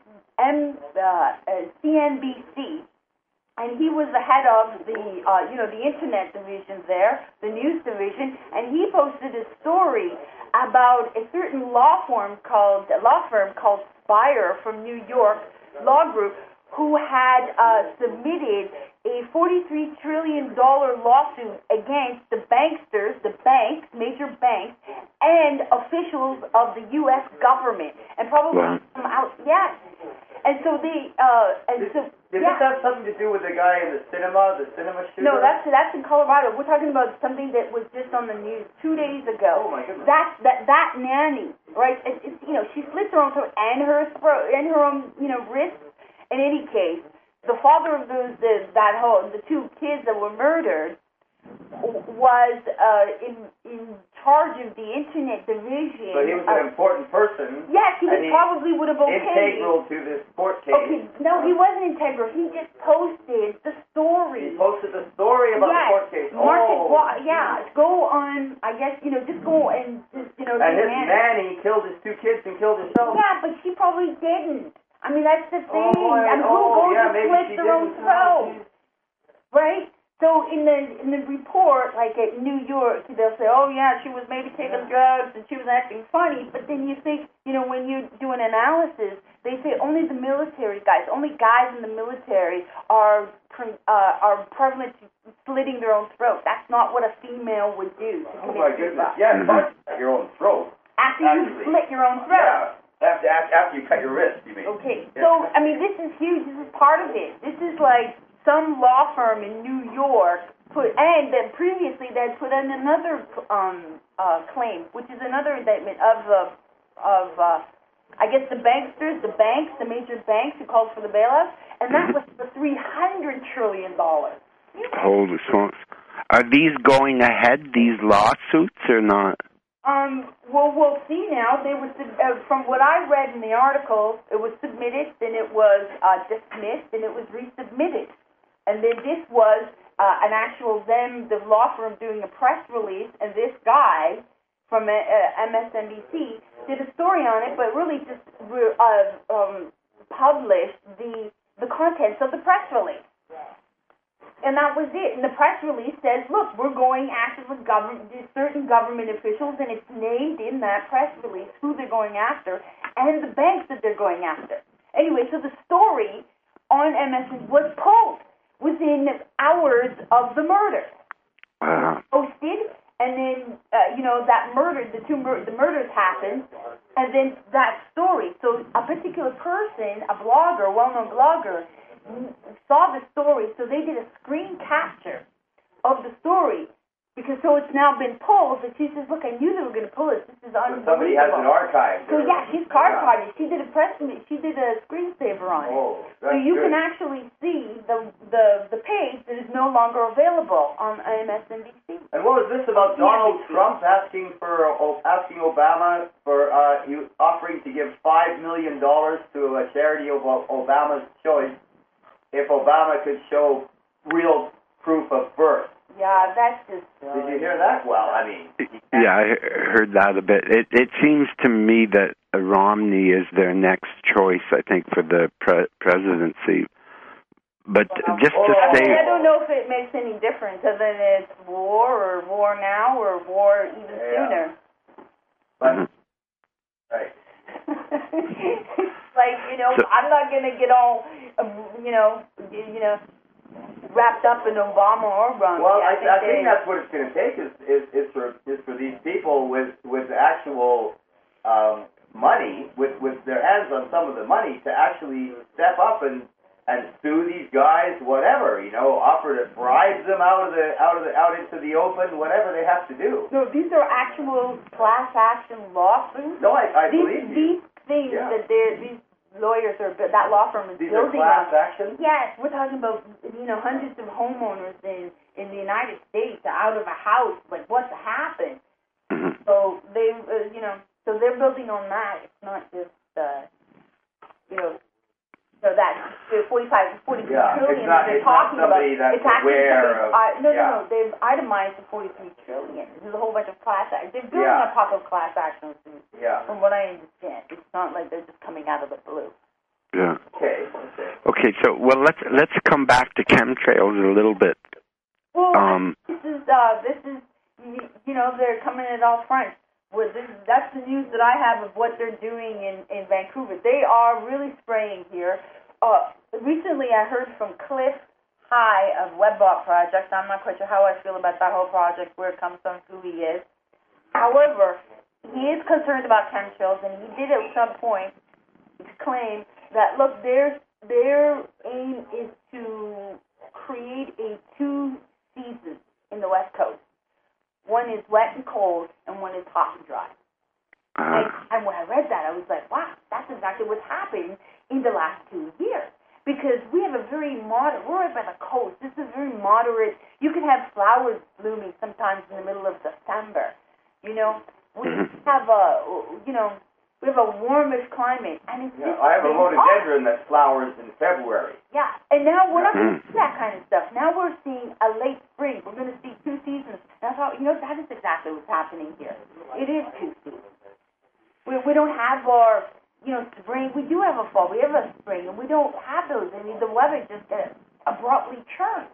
CNBC, and he was the head of the internet division there, the news division, and he posted a story about a certain law firm called Spire from New York Law Group, who had submitted a $43 trillion lawsuit against the banksters, the banks, major banks, and officials of the U.S. government, and probably some out. Yes, and so they Did this have something to do with the guy in the cinema shooter? No, that's in Colorado. We're talking about something that was just on the news 2 days ago. Oh my goodness. That nanny, right? It's she slits her own throat and her own wrists. In any case, the father of the two kids that were murdered was in charge of the internet division. But he was an important person. Yes, he probably would have integral to this court case. Okay, no, he wasn't integral. He just posted the story. He posted the story about the court case. Go on. I guess just go and And his nanny killed his two kids and killed herself. Yeah, but she probably didn't. I mean, that's the thing. Who goes yeah, to slit their own throat? Right? So in the report, like at New York, they'll say, oh yeah, she was maybe taking drugs and she was acting funny. But then you think, when you do an analysis, they say only the military guys, only guys in the military are prevalent to slitting their own throat. That's not what a female would do. Oh my goodness! Yeah, it's hard to cut your own throat. After you slit your own throat. Yeah. After you cut your wrist, you mean? Okay, so, I mean, this is huge. This is part of it. This is like some law firm in New York and then previously they had put in another claim, which is another indictment of I guess the banksters, the major banks who called for the bailouts, and that was for $300 trillion. Holy smokes. Are these going ahead, these lawsuits, or not? Well, we'll see now. They were from what I read in the article, it was submitted, then it was dismissed, and it was resubmitted. And then this was an actual the law firm doing a press release, and this guy from MSNBC did a story on it, but really just published the contents of the press release. And that was it. And the press release says, look, we're going after certain government officials, and it's named in that press release who they're going after and the banks that they're going after. Anyway, so the story on MSN was pulled within hours of the murder. Posted, and then, that murder, the murders happened, and then that story. So a particular person, a blogger, well-known blogger, saw the story, so they did a screen capture of the story, because so it's now been pulled, and she says, look, I knew they were going to pull it. This is unbelievable. Somebody has an archive. So yeah, she's card-carded. She did a screensaver on it. Oh, so you can actually see the page that is no longer available on MSNBC. And what was this about Donald Trump asking Obama for offering to give $5 million to a charity of Obama's choice if Obama could show real proof of birth? Yeah, that's just... Did you hear that? Well, I mean... Yeah, I heard that a bit. It seems to me that Romney is their next choice, I think, for the presidency. But just to say... I don't know if it makes any difference, other than it's war, or war now, or war even sooner. But, right. Like, I'm not going to get all, wrapped up in Obama or Romney. Well, I think that's what it's going to take is for these people with actual money, with their hands on some of the money, to actually step up and sue these guys, whatever, offer to bribe them out into the open, whatever they have to do. No, these are actual class action lawsuits. No, I believe you. These things that these lawyers that law firm is these building. These are class actions? Yes, we're talking about hundreds of homeowners in the United States out of a house. Like, what's happened? So they, so they're building on that. It's not just so that 42 trillion they're talking about. It's actually no. They've itemized the 43 trillion. There's a whole bunch of class actions. They're building a pop of class actions. From what I understand, it's not like they're just coming out of the blue. Yeah. Okay. So let's come back to chemtrails a little bit. Well, this is they're coming at all fronts. that's the news that I have of what they're doing in Vancouver. They are really spraying here. Recently, I heard from Cliff High of WebBot Project. I'm not quite sure how I feel about that whole project, where it comes from, who he is. However, he is concerned about chemtrails, and he did at some point claim that, look, their aim is to create a 2 seasons in the West Coast. One is wet and cold, and one is hot and dry. And when I read that, I was like, wow, that's exactly what's happened in the last 2 years. Because we have a very moderate, we're right by the coast. This is very moderate. You can have flowers blooming sometimes in the middle of December. You know, we have we have a warmish climate, and it's just I have a rhododendron that flowers in February. Yeah, and now we're not going to see that kind of stuff. Now we're seeing a late spring. We're going to see 2 seasons. And I thought, that is exactly what's happening here. It is 2 seasons. We don't have our, spring. We do have a fall. We have a spring, and we don't have those. I mean, the weather just abruptly churns.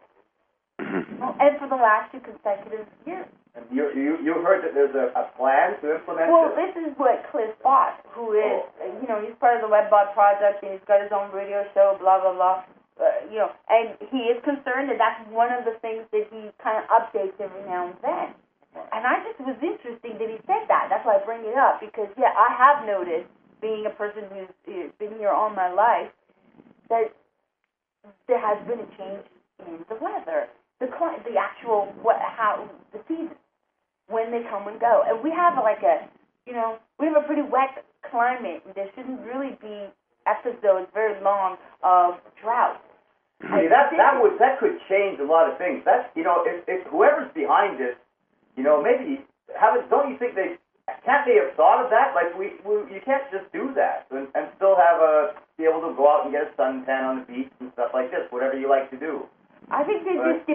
And for the last 2 consecutive years. And you heard that there's a plan to implement this is what Cliff Bott, who is, he's part of the WebBot Project, and he's got his own radio show, blah, blah, blah, and he is concerned that that's one of the things that he kind of updates every now and then. And I just was interesting that he said that. That's why I bring it up, because, I have noticed, being a person who's been here all my life, that there has been a change in the weather, the actual, the seasons, when they come and go. And we have we have a pretty wet climate, and there shouldn't really be episodes very long of drought. See, that could change a lot of things. That's, if whoever's behind this, maybe don't you think can't they have thought of that? Like, you can't just do that and still be able to go out and get a suntan on the beach and stuff like this, whatever you like to do. I think they just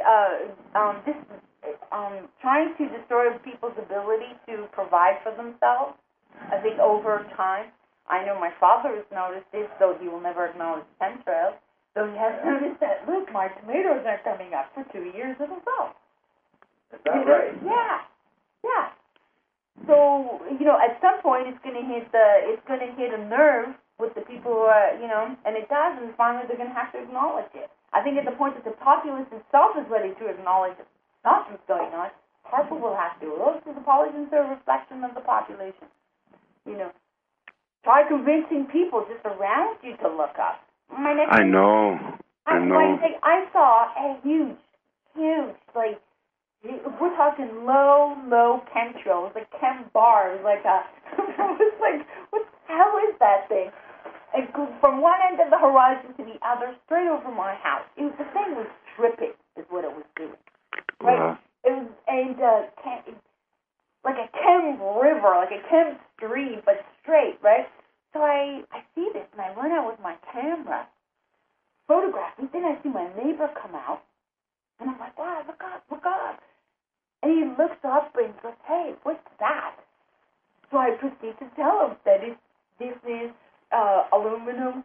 trying to destroy people's ability to provide for themselves. I think over time, I know my father has noticed this, though he will never acknowledge chemtrails. So he has noticed that, look, my tomatoes are coming up for 2 years in a row. Is that right? Yeah. So at some point it's going to hit a nerve with the people who are, and it does, and finally they're going to have to acknowledge it. I think at the point that the populace itself is ready to acknowledge nonsense going on, Harper will have to. Those apologies are a reflection of the population. Try convincing people just around you to look up. I know. I saw a huge, like, we're talking low chemtrails, like chem bars, like it was like, what the hell is that thing? It goes from one end of the horizon to the other, straight over my house. The thing was tripping, is what it was doing. Right? It was, like a chem river, like a chem stream, but straight, right? So I see this, and I run out with my camera, photograph, and then I see my neighbor come out, and I'm like, wow, look up. And he looks up and goes, hey, what's that? So I proceed to tell him that this is aluminum,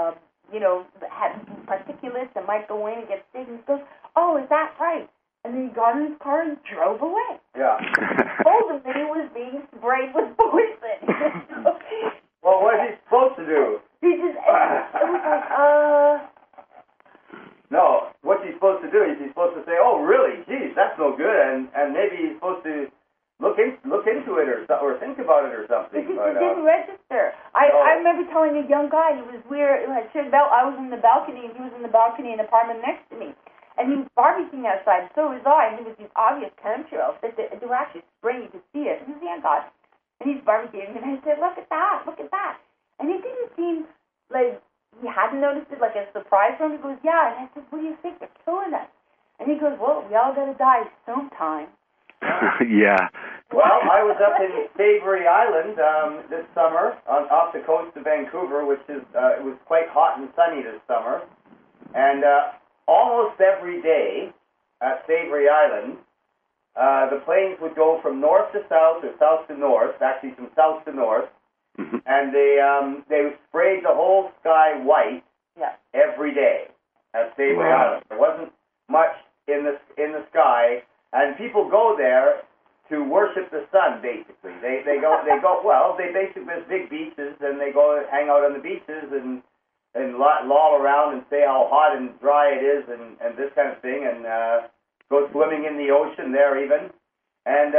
particulates that might go in and get sick. And he goes, oh, is that right? And then he got in his car and drove away. Yeah. Told him that he was being sprayed with poison. Well, what is he supposed to do? He just, it was like, No, what's he supposed to do? Is he supposed to say, oh, really? Geez, that's no good, and maybe he's supposed to look into it or think about it or something. Because he didn't register. I remember telling a young guy, he was weird, I was in the balcony, and he was in the balcony in the apartment next to me. And he was barbecuing outside, and so was I, and there was these obvious chemtrails that they were actually spraying, you could see it. And he was a young guy, and he's barbecuing, and I said, look at that. And he didn't seem like he hadn't noticed it, like a surprise for him. He goes, yeah. And I said, what do you think? They're killing us. And he goes, well, we all got to die sometime. Yeah. Well, I was up in Savory Island this summer, off the coast of Vancouver, which is it was quite hot and sunny this summer. And almost every day at Savory Island, the planes would go from north to south or south to north, actually from south to north, and they sprayed the whole sky white every day at Savory Island. There wasn't much in the sky, and people go there to worship the sun, basically. They go. Well, they basically there's big beaches, and they go hang out on the beaches and loll around and say how hot and dry it is, and this kind of thing, and go swimming in the ocean there even, and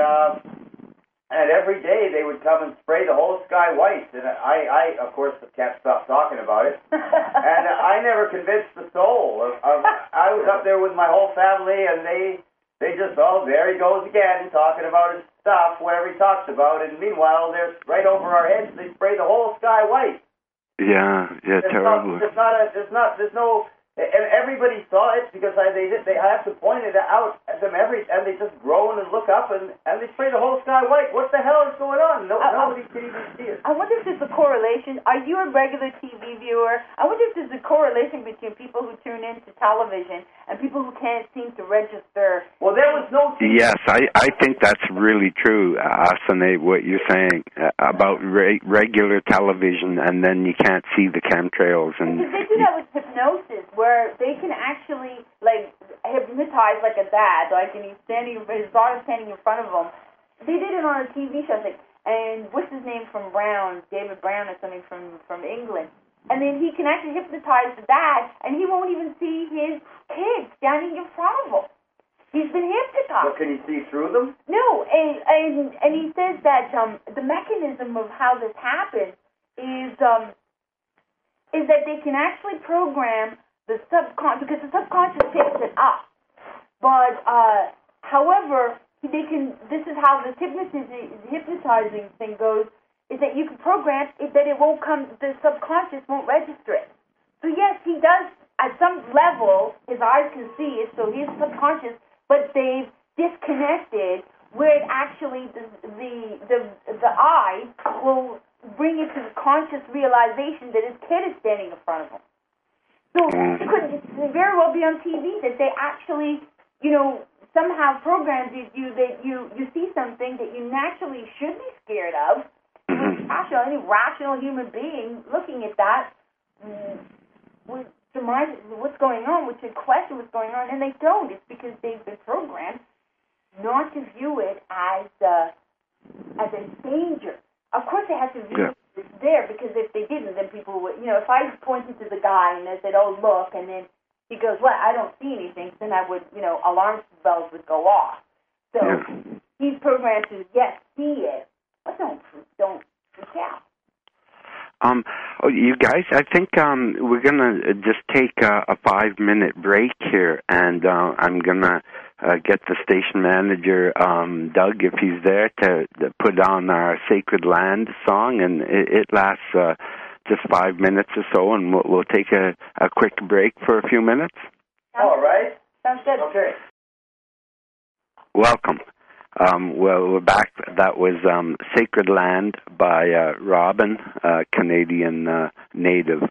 every day they would come and spray the whole sky white, and I of course can't stop talking about it, and I never convinced the soul. I was up there with my whole family, and they just, oh, there he goes again, talking about his stuff, whatever he talks about, and meanwhile, they're right over our heads, they spray the whole sky white. Yeah, terrible. There's no, and everybody saw it because I have to point it out at them and they just groan and look up and they spray the whole sky white. What the hell is going on? Nobody can even see it. I wonder if there's a correlation. Are you a regular TV viewer? I wonder if there's a correlation between people who tune into television and people who can't seem to register. Well, there was no TV. Yes, I think that's really true, Asane, what you're saying about regular television, and then you can't see the chemtrails. And they do that with hypnosis, where they can actually, like, hypnotize like a dad, like, and his daughter's standing in front of him. They did it on a TV show, like, and what's his name from Brown, David Brown or something from England. And then he can actually hypnotize the dad, and he won't even see his kids standing in front of him. He's been hypnotized. Well, can you see through them? No, and he says that the mechanism of how this happens is that they can actually program the subconscious, because the subconscious picks it up. But however, this is how this hypnotizing thing goes, is that you can program it that it won't come, the subconscious won't register it. So yes, he does, at some level, his eyes can see it, so he's subconscious, but they've disconnected where it actually, the eye will bring it to the conscious realization that his kid is standing in front of him. So it could very well be on TV that they actually, somehow programmed you that you see something that you naturally should be scared of. Any rational human being looking at that would surmise what's going on, would question what's going on, and they don't. It's because they've been programmed not to view it as a danger. Of course, they have to view it there, because if they didn't, then people would. If I pointed to the guy and I said, "Oh, look," and then he goes, "Well, I don't see anything," then I would, alarm bells would go off. So he's programmed to see it, but don't freak out. You guys, I think we're gonna just take a 5-minute break here, and I'm gonna get the station manager, Doug, if he's there, to put on our Sacred Land song, and it lasts just 5 minutes or so, and we'll take a quick break for a few minutes. All right. Sounds good. Okay. Welcome. Well, we're back. That was Sacred Land by Robin, Canadian native.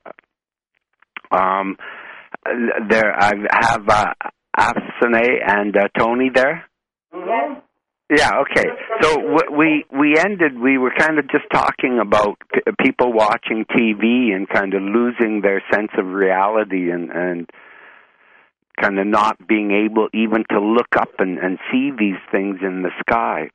There, I have Asane and Tony there. Yes. Yeah, okay. So we ended, we were kind of just talking about people watching TV and kind of losing their sense of reality and kind of not being able even to look up and see these things in the sky.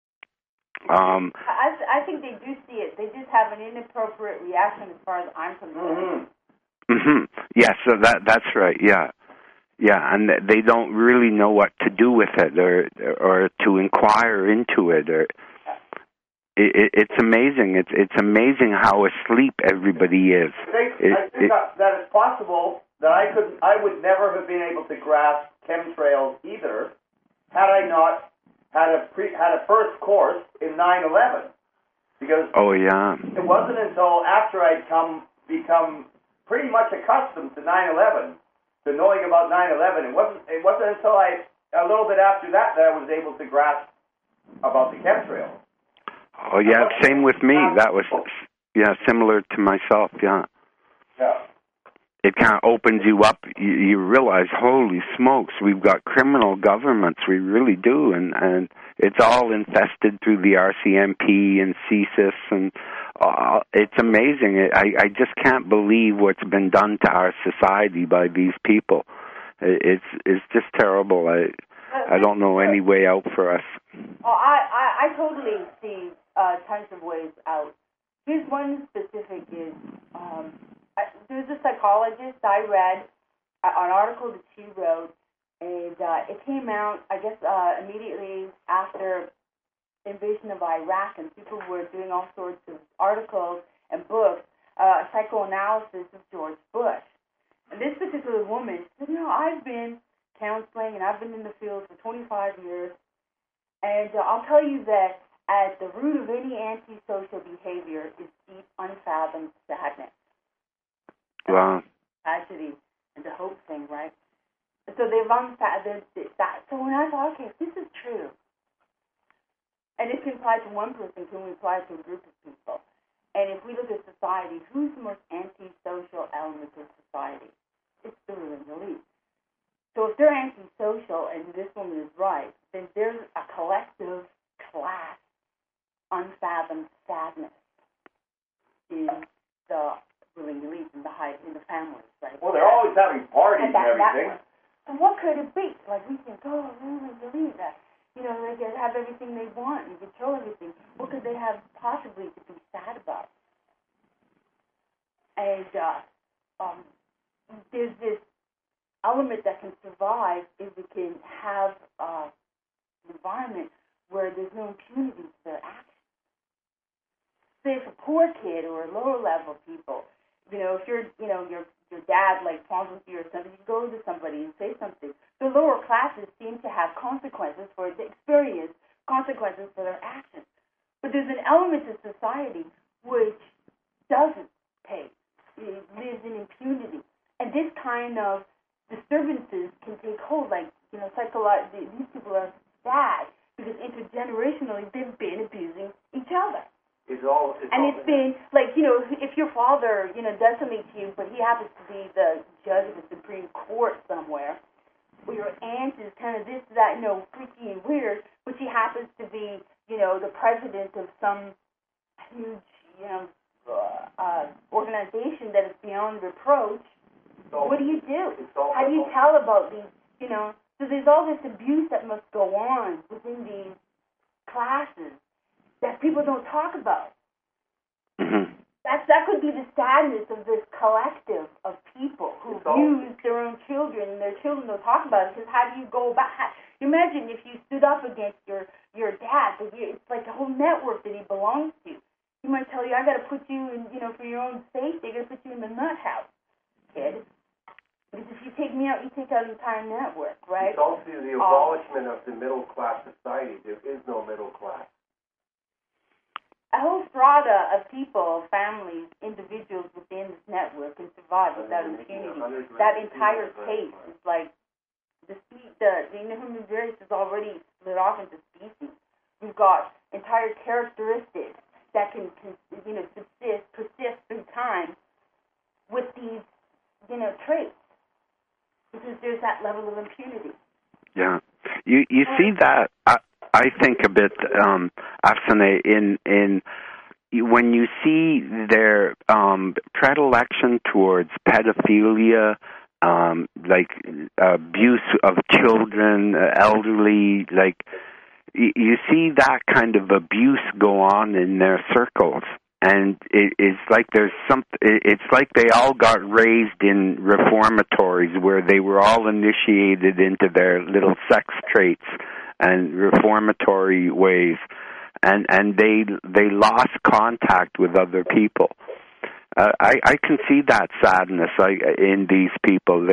I think they do see it. They just have an inappropriate reaction as far as I'm concerned. Yeah, so that's right, yeah. Yeah, and they don't really know what to do with it or to inquire into it. Or it's amazing. It's amazing how asleep everybody is. I think that it's possible that I would never have been able to grasp chemtrails either had I not had a first course in 9/11. Because it wasn't until after I'd become pretty much accustomed to 9/11, to knowing about 9/11. It wasn't until a little bit after that I was able to grasp about the chemtrails. Oh yeah, same with me. That was similar to myself. Yeah. It kind of opens you up. You realize, holy smokes, we've got criminal governments. We really do, and it's all infested through the RCMP and CSIS, and it's amazing. I just can't believe what's been done to our society by these people. It's just terrible. I don't know any way out for us. Oh, I totally see tons of ways out. Here's one specific is, there's a psychologist I read an article that she wrote, and it came out, I guess, immediately after invasion of Iraq, and people were doing all sorts of articles and books, psychoanalysis of George Bush. And this particular woman said, I've been counseling and I've been in the field for 25 years, and I'll tell you that at the root of any antisocial behavior is deep, unfathomed sadness. Wow. Tragedy and the hope thing, right? So they've unfathomed that. So when I thought, okay, if this is true, and it can apply to one person, can we apply it to a group of people? And if we look at society, who's the most antisocial element of society? It's the ruling elite. So if they're antisocial, and this woman is right, then there's a collective class unfathomed sadness in the ruling elite, in the families, right? Well, they're always having parties and everything. And what could it be? Like we think, ruling elite, they can have everything they want and control everything. What could they have possibly to be sad about? And there's this element that can survive if we can have an environment where there's no impunity to their actions. Say if a poor kid or lower level people, if your dad like fondles you or something, you go to somebody and say something. The lower classes seem to have consequences for the experience, consequences for their actions. But there's an element of society which doesn't pay. It lives in impunity. And this kind of disturbances can take hold, psychologically, these people are sad because intergenerationally they've been abusing each other. It's been like, if your father, does something to you, but he happens to be the judge of the Supreme Court somewhere, or your aunt is kind of this, that, freaky and weird, but she happens to be, the president of some huge, organization that is beyond reproach. What do you do? How do you tell about these, So there's all this abuse that must go on within these classes that people don't talk about. Mm-hmm. That could be the sadness of this collective of people who abuse their own children, and their children don't talk about it, because how do you go back? Imagine if you stood up against your dad, but it's like a whole network that he belongs to. He might tell you, I got to put you in, for your own safety, I got to put you in the nut house, kid. Because if you take me out, you take out an entire network, right? It's also the abolishment of the middle class society. There is no middle class. A whole strata of people, families, individuals within this network can survive without impunity. That entire case is like the human race is already split off into species. We've got entire characteristics that can persist through time with these, traits, because there's that level of impunity. Yeah, you see that. I think a bit, Afsane, in when you see their predilection towards pedophilia, abuse of children, elderly, you see that kind of abuse go on in their circles, and it's like it's like they all got raised in reformatories where they were all initiated into their little sex traits and reformatory ways, and they lost contact with other people. I can see that sadness in these people.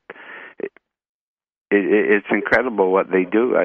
It's incredible what they do.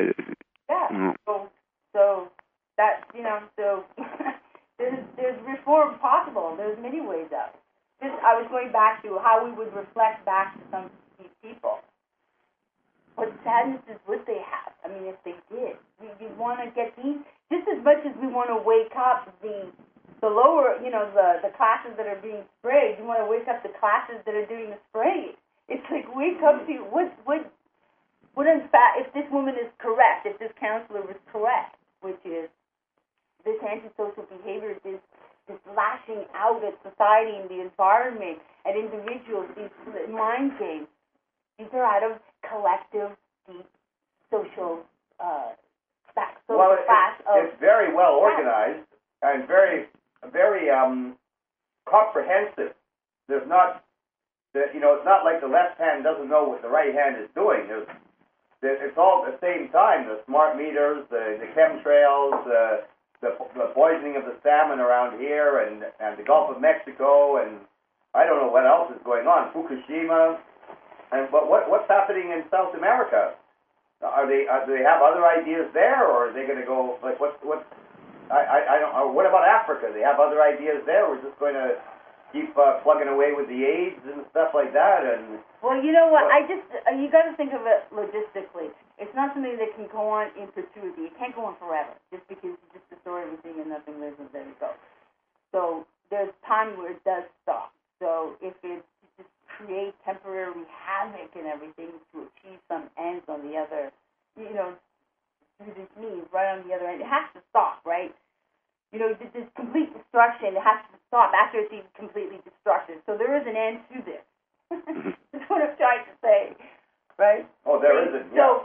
So that so there's reform possible. There's many ways out. I was going back to how we would reflect back to some of these people. What sadnesses would they have? I mean, if they did, we want to get these just as much as we want to wake up the lower, the classes that are being sprayed. You want to wake up the classes that are doing the spraying. It's like wake up to what in fact, if this woman is correct, if this counselor was correct, which is this antisocial behavior, this lashing out at society and the environment, at individuals, these mind games. These are out of collective, deep social Well, class of. it's very well organized and very comprehensive. There's not, it's not like the left hand doesn't know what the right hand is doing. It's all at the same time. The smart meters, the chemtrails, the poisoning of the salmon around here, and the Gulf of Mexico, and I don't know what else is going on. Fukushima, but what's happening in South America? Do they have other ideas there, or are they going to go like what? I don't. What about Africa? They have other ideas there. We're just going to keep plugging away with the AIDS and stuff like that. And well, you know what? You got to think of it logistically. It's not something that can go on in perpetuity. It can't go on forever just because you just destroy everything and nothing lives and there you go. So there's time where it does stop. So if it just create temporary havoc and everything to achieve some ends on the other, through this means right on the other end, it has to stop, right? This complete destruction, it has to stop after it's even completely destructive. So there is an end to this. That's what I'm trying to say, right? Oh, there isn't. Yeah.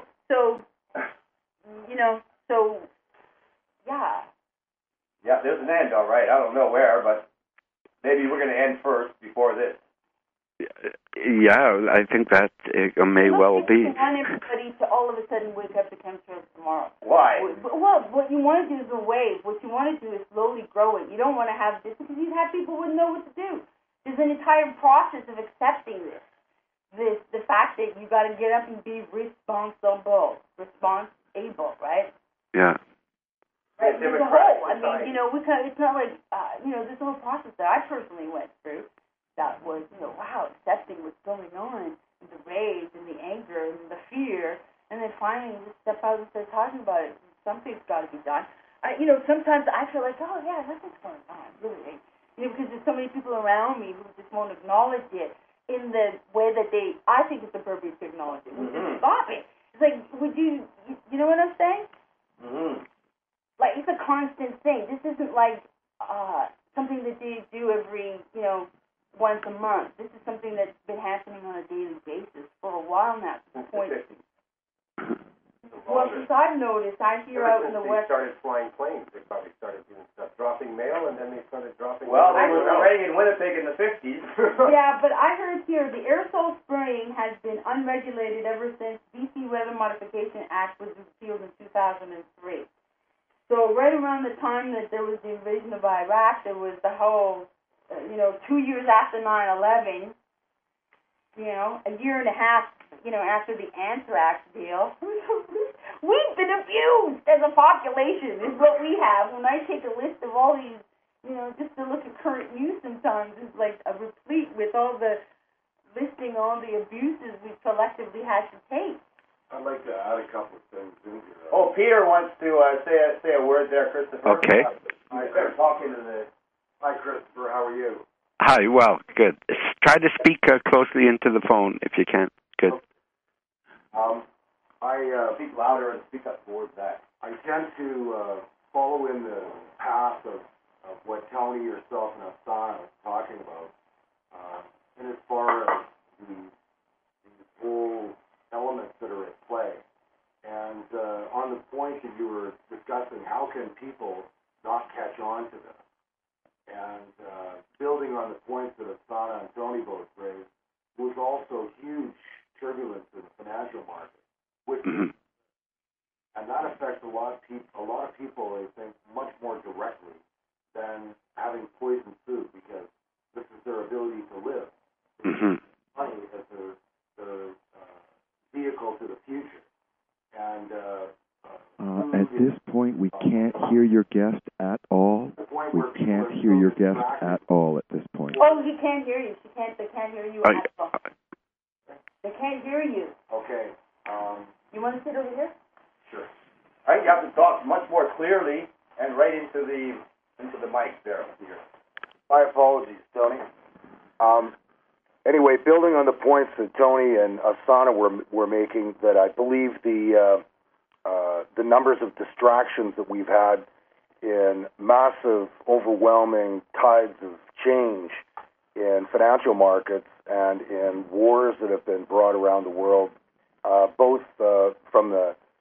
Yeah. Yeah, there's an end, all right. I don't know where, but maybe we're going to end first before this. Yeah, I think that it may well be. You want everybody to all of a sudden wake up to chemtrails tomorrow. Why? Well, what you want to do is a wave. What you want to do is slowly grow it. You don't want to have this because you'd have people who wouldn't know what to do. There's an entire process of accepting this. The fact that you got to get up and be responsible, right? Yeah. Right. There's a whole. I mean, it's not like this whole process that I personally went through. That was, wow, accepting what's going on, and the rage and the anger and the fear, and then finally just step out and start talking about it. Something's got to be done. Sometimes I feel like, oh yeah, nothing's going on, really, because there's so many people around me who just won't acknowledge it in the way that I think it's appropriate to acknowledge it. Just stop it. It's like, would you know what I'm saying? Mm-hmm. Like, it's a constant thing. This isn't like something that they do every, once a month. This is something that's been happening on a daily basis for a while now. To the point. Well, since I've noticed, I hear out in the West. They started flying planes. They probably started doing stuff, dropping mail, and then they started dropping. Well, they were already in Winnipeg in the 50s. Yeah, but I heard here the aerosol spraying has been unregulated ever since BC Weather Modification Act was repealed in 2003. So right around the time that there was the invasion of Iraq, there was the whole. 2 years after 9/11, a year and a half, after the anthrax deal, we've been abused as a population, is what we have. When I take a list of all these, just to look at current news sometimes, it's like a replete with all the listing all the abuses we've collectively had to take. I'd like to add a couple of things in here. Oh, Peter wants to say a word there, Christopher. Okay. They're talking to the... Hi, Christopher. How are you? Hi. Well, good. Try to speak closely into the phone if you can. Good. I speak louder and speak up towards that. I tend to follow in the path of what Tony, yourself, and Hassan was talking about. And as far as the whole elements that are at play. And on the point that you were discussing, how can people not catch on to this? And building on the points that Asana and Tony both raised, was also huge turbulence in the financial market, which and that affects a lot of people, I think, much more directly than having poisoned food, because this is their ability to live. Money as their vehicle to the future. And at this point, we can't hear your guest at all. We can't hear your guest at all at this point. Oh, he can't hear you. They can't hear you at all. They can't hear you. Okay. You want to sit over here? Sure. I think you have to talk much more clearly and right into the mic there, Peter. My apologies, Tony. Anyway, building on the points that Tony and Asana were making, that I believe the numbers of distractions that we've had in massive, overwhelming tides of change in financial markets and in wars that have been brought around the world, both from the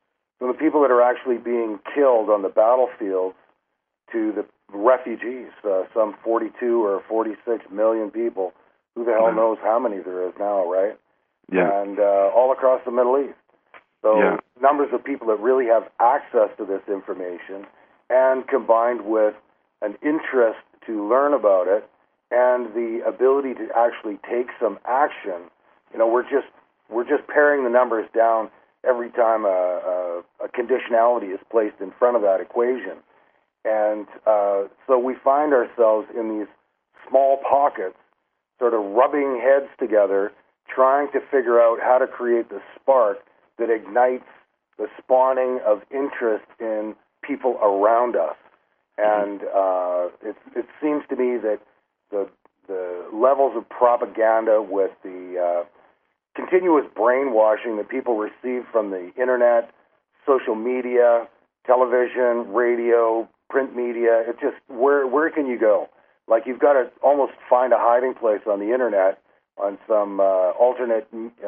from the people that are actually being killed on the battlefield to the refugees, some 42 or 46 million people. Who the hell knows how many there is now, right? Yeah. And all across the Middle East. So numbers of people that really have access to this information, and combined with an interest to learn about it and the ability to actually take some action. You know, we're just paring the numbers down every time a conditionality is placed in front of that equation. And so we find ourselves in these small pockets, sort of rubbing heads together, trying to figure out how to create the spark that ignites the spawning of interest in people around us. And it seems to me that the levels of propaganda with the continuous brainwashing that people receive from the internet, social media, television, radio, print media, it just, where can you go? Like, you've got to almost find a hiding place on the internet, on some alternate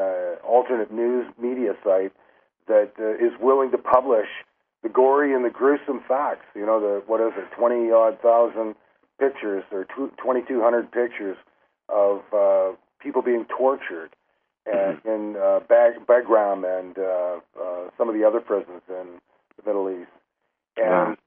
news media site that is willing to publish the gory and the gruesome facts. You know, the 20-odd thousand pictures or 2,200 pictures of people being tortured in Bagram and some of the other prisons in the Middle East. And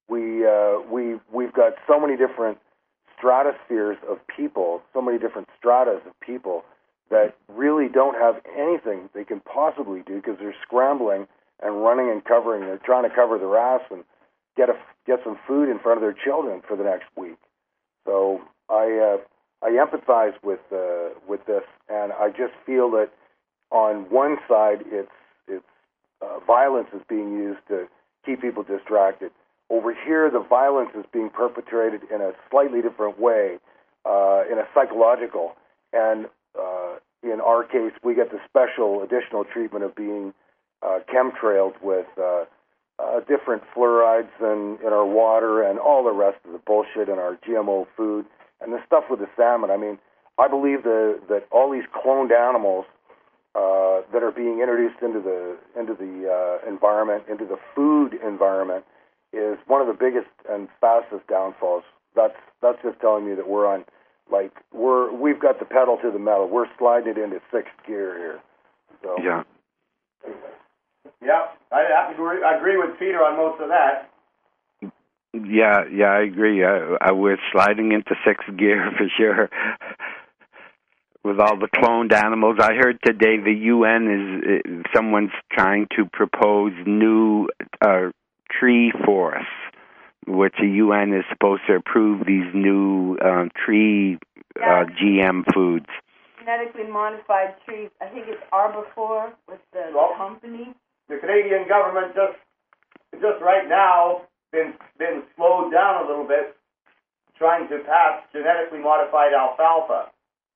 we've got so many different stratospheres of people, so many different stratas of people that really don't have anything they can possibly do because they're scrambling and running and covering. They're trying to cover their ass and get some food in front of their children for the next week. So I empathize with this, and I just feel that on one side it's violence is being used to keep people distracted. Over here, the violence is being perpetrated in a slightly different way, in a psychological. And in our case, we get the special additional treatment of being chemtrailed with different fluorides in our water and all the rest of the bullshit in our GMO food and the stuff with the salmon. I mean, I believe that all these cloned animals that are being introduced into the environment, into the food environment, is one of the biggest and fastest downfalls. That's just telling me that we've got the pedal to the metal. We're sliding it into sixth gear here. So. Yeah. Yeah, I have to agree with Peter on most of that. Yeah, I agree. We're sliding into sixth gear for sure. With all the cloned animals, I heard today the UN someone's trying to propose new tree forests, which the UN is supposed to approve these new tree GM foods. Genetically modified trees. I think it's Arbor with the company. The Canadian government just right now been slowed down a little bit, trying to pass genetically modified alfalfa.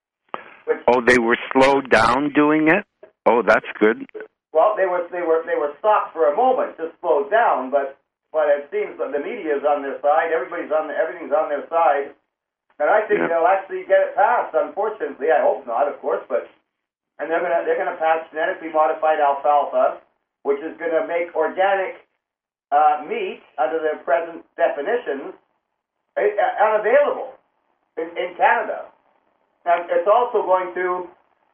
They were slowed down doing it? Oh, that's good. Well, they were stopped for a moment, just slowed down, but it seems that the media is on their side. Everything's on their side, and I think they'll actually get it passed. Unfortunately, I hope not, of course, and they're gonna pass genetically modified alfalfa, which is gonna make organic meat under their present definitions unavailable in Canada. And it's also going to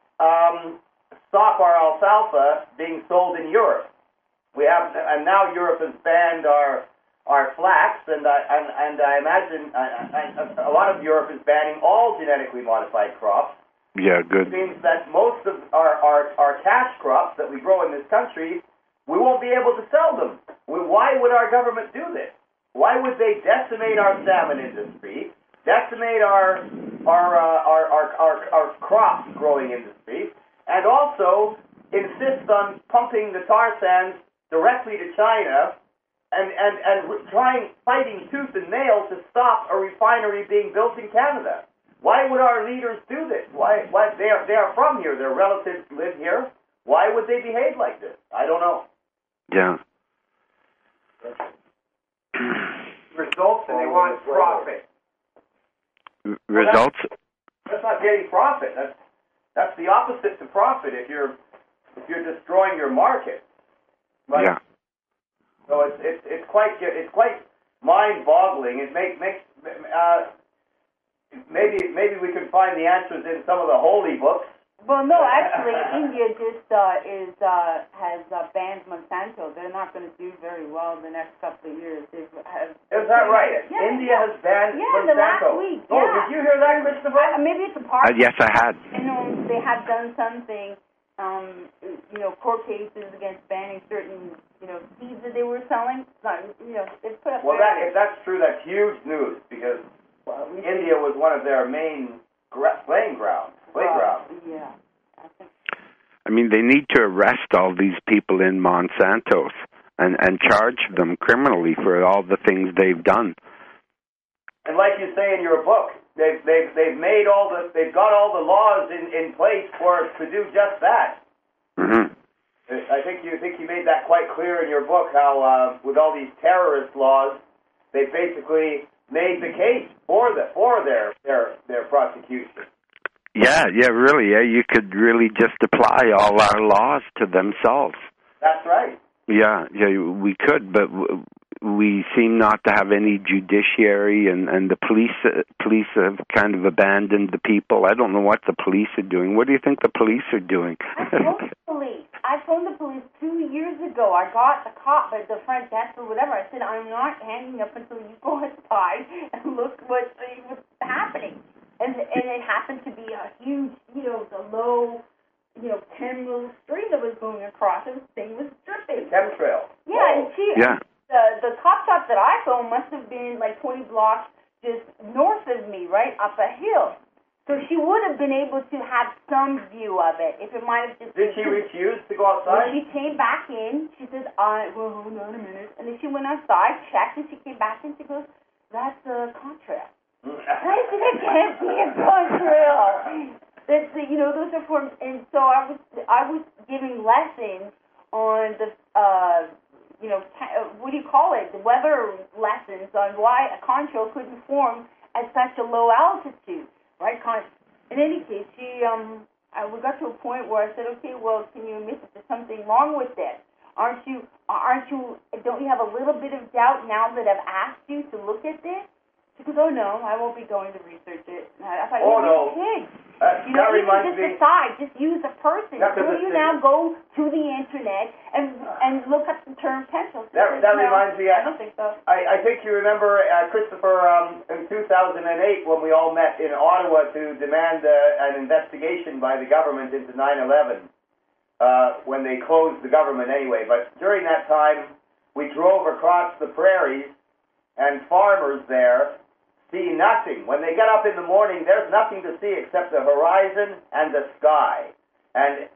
stop our alfalfa being sold in Europe. And now Europe has banned our flax, and I imagine a lot of Europe is banning all genetically modified crops. Yeah, good. It means that most of our cash crops that we grow in this country, we won't be able to sell them. Why would our government do this? Why would they decimate our salmon industry, decimate our crop growing industry, and also insist on pumping the tar sands directly to China and fighting tooth and nail to stop a refinery being built in Canada? Why would our leaders do this? Why they are from here, their relatives live here. Why would they behave like this? I don't know. Yeah. Results, and they want profit. Results? That's not getting profit. That's the opposite to profit. If you're destroying your market. But yeah. So it's quite mind-boggling. It makes maybe we could find the answers in some of the holy books. Well, no, actually, India just has banned Monsanto. They're not going to do very well in the next couple of years. Is that right? Yeah, India has banned Monsanto. The last week. Oh, did you hear that, Christopher? Maybe it's a part. Yes, I had. They have done something. Court cases against banning certain, seeds that they were selling. It's put up. Well, if that's true, that's huge news because India was one of their main playgrounds. Yeah. I mean, they need to arrest all these people in Monsanto's and charge them criminally for all the things they've done. And like you say in your book, they've got all the laws in place for us to do just that. Mm-hmm. I think you made that quite clear in your book. How with all these terrorist laws, they basically made the case for their prosecution. Yeah, really. Yeah, you could really just apply all our laws to themselves. That's right. Yeah, we could, but we seem not to have any judiciary, and the police have kind of abandoned the people. I don't know what the police are doing. What do you think the police are doing? I phoned the police 2 years ago. I got the cop at the front desk or whatever. I said, I'm not hanging up until you go outside and look what's happening. And it happened to be a huge, the low, chemical stream that was going across. The thing was dripping. Chemtrail. Yeah, and the cop shop that I phoned must have been like 20 blocks just north of me, right up a hill. So she would have been able to have some view of it. If it might have just. Did she refuse to go outside? Well, she came back in. She says, "Well, hold on a minute." And then she went outside, checked, and she came back in. She goes, "That's a contrail." I said, "It can't be a contrail." That's those are forms. And so I was giving lessons on the what do you call it? The weather lessons on why a contrail couldn't form at such a low altitude. Right? In any case, we got to a point where I said, okay, well, can you admit that there's something wrong with this? Don't you have a little bit of doubt now that I've asked you to look at this? She goes, oh, no, I won't be going to research it. And I thought, you're a kid. That reminds me. Decide. Just use a person. Will you now go to the internet and look up the term chemtrails? That reminds me. I don't think so. I think you remember, Christopher, in 2008 when we all met in Ottawa to demand an investigation by the government into 9/11, when they closed the government anyway. But during that time, we drove across the prairies, and farmers there see nothing. When they get up in the morning, there's nothing to see except the horizon and the sky. And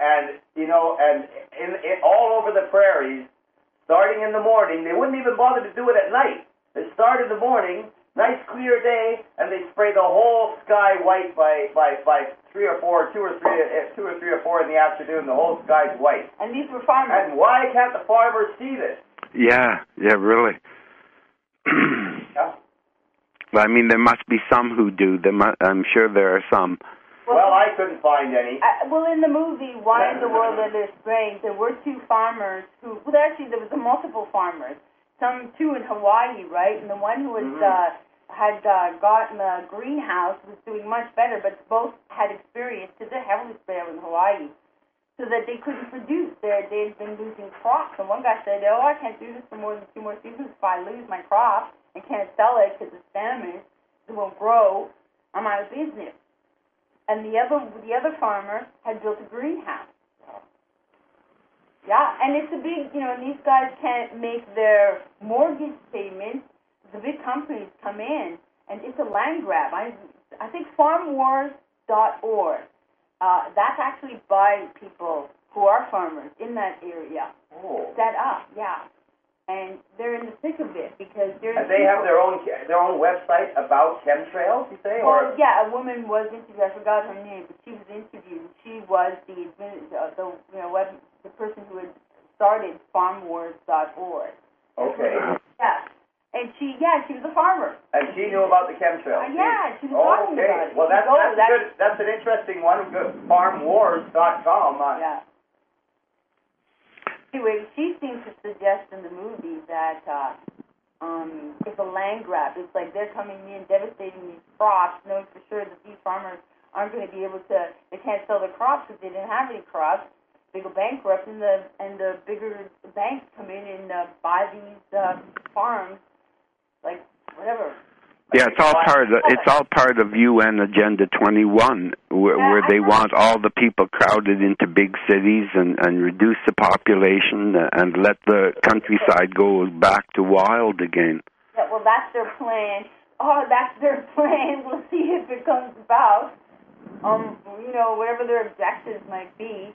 all over the prairies, starting in the morning, they wouldn't even bother to do it at night. They start in the morning, nice clear day, and they spray the whole sky white by 2 or 3 or 4 in the afternoon. The whole sky's white. And these were farmers. And why can't the farmers see this? Yeah, really. Yeah. Well, I mean, there must be some who do. I'm sure there are some. Well, I couldn't find any. In the movie Why in the World Are There Spraying, there were 2 farmers who. Well, actually, there was multiple farmers. 2 in Hawaii, right? And the one who had gotten a greenhouse was doing much better, but both had experience because they're heavily sprayed in Hawaii, so that they couldn't produce. They'd been losing crops. And one guy said, I can't do this for more than 2 more seasons. If I lose my crop and can't sell it because it's famine, it won't grow, I'm out of business. And the other farmer had built a greenhouse. Yeah, and it's a big, and these guys can't make their mortgage payments. The big companies come in, and it's a land grab. I think farmwars.org. That's actually by people who are farmers in that area. Oh. Set up, yeah. And they're in the thick of it because they're. And they have their own website about chemtrails, you say? Well, yeah, a woman was interviewed. I forgot her name, but she was interviewed. She was the person who had started farmwars.org. Okay. Yeah. And she was a farmer. And she knew about the chemtrails. Yeah, she was talking about it. Well, that's an interesting one. Good. Farmwars.com. Yeah. Anyway, she seems to suggest in the movie that it's a land grab. It's like they're coming in, devastating these crops, knowing for sure that these farmers aren't going to be able to. They can't sell their crops because they didn't have any crops. They go bankrupt, and the bigger banks come in and buy these farms, like whatever. Yeah, it's all part of UN Agenda 21, where they want all the people crowded into big cities and reduce the population and let the countryside go back to wild again. Yeah, well, that's their plan. Oh, that's their plan. We'll see if it comes about. Whatever their objectives might be.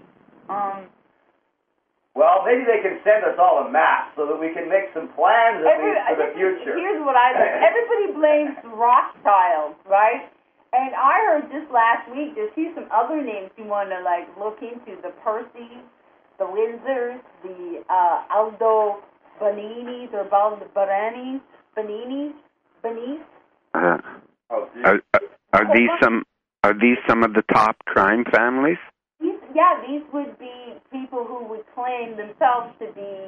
Well, maybe they can send us all a map so that we can make some plans at least for the future. Here's what I think. Everybody blames Rothschild, right? And I heard just last week there's some other names you want to look into: the Percys, the Windsors, the Aldo Beninis or Beninis. Are these some of the top crime families? These would be people who would claim themselves to be,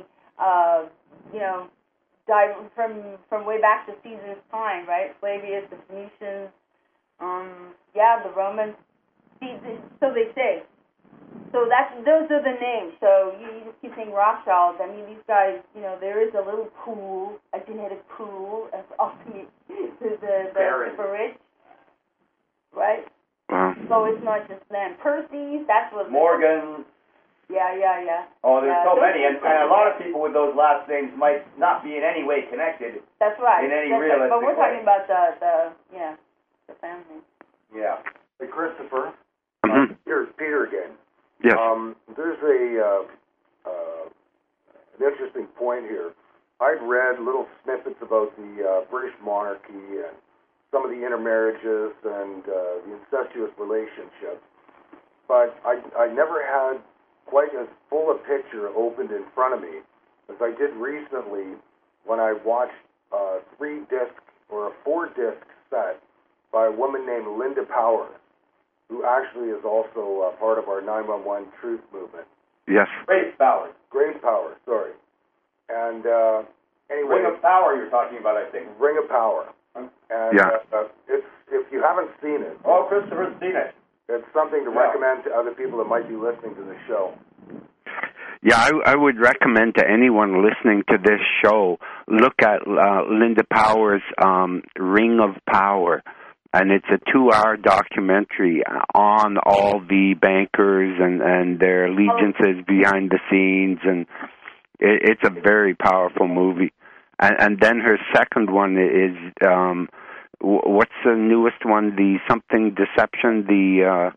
from way back to Caesar's time, right? Flavius, the Phoenicians, the Romans. So they say. So those are the names. So you just keep saying Rothschilds. I mean, these guys, there is a little pool, a genetic pool, as ultimate the super rich, right? So it's not just them. Percy's, that's what... Morgan. Yeah. Oh, there's so many. And a lot of people with those last names might not be in any way connected. That's right. In any realistic way. But we're talking about the family. Yeah. Hey, Christopher. Mm-hmm. Here's Peter again. Yes. There's an interesting point here. I'd read little snippets about the British monarchy and some of the intermarriages and the incestuous relationships, but I never had quite as full a picture opened in front of me as I did recently when I watched a 3-disc or a 4-disc set by a woman named Linda Powers, who actually is also part of our 911 Truth Movement. Yes. Grace Powers. Grace Powers, sorry. And anyway... Ring of Power you're talking about, I think. Ring of Power. And if you haven't seen it... Oh, Christopher's seen it. It's something to recommend to other people that might be listening to the show. Yeah, I would recommend to anyone listening to this show, look at Linda Powers' Ring of Power. And it's a 2-hour documentary on all the bankers and their allegiances behind the scenes. And it's a very powerful movie. And then her second one is, what's the newest one? The Something Deception? The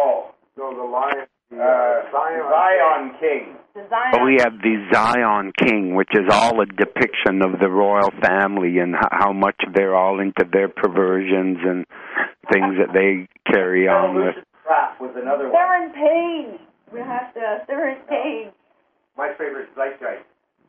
Zion King. The Zion King, which is all a depiction of the royal family and how much they're all into their perversions and things that they carry on with. Trap was another one. They're in pain. We have to. They're in pain. My favorite is Zeitgeist.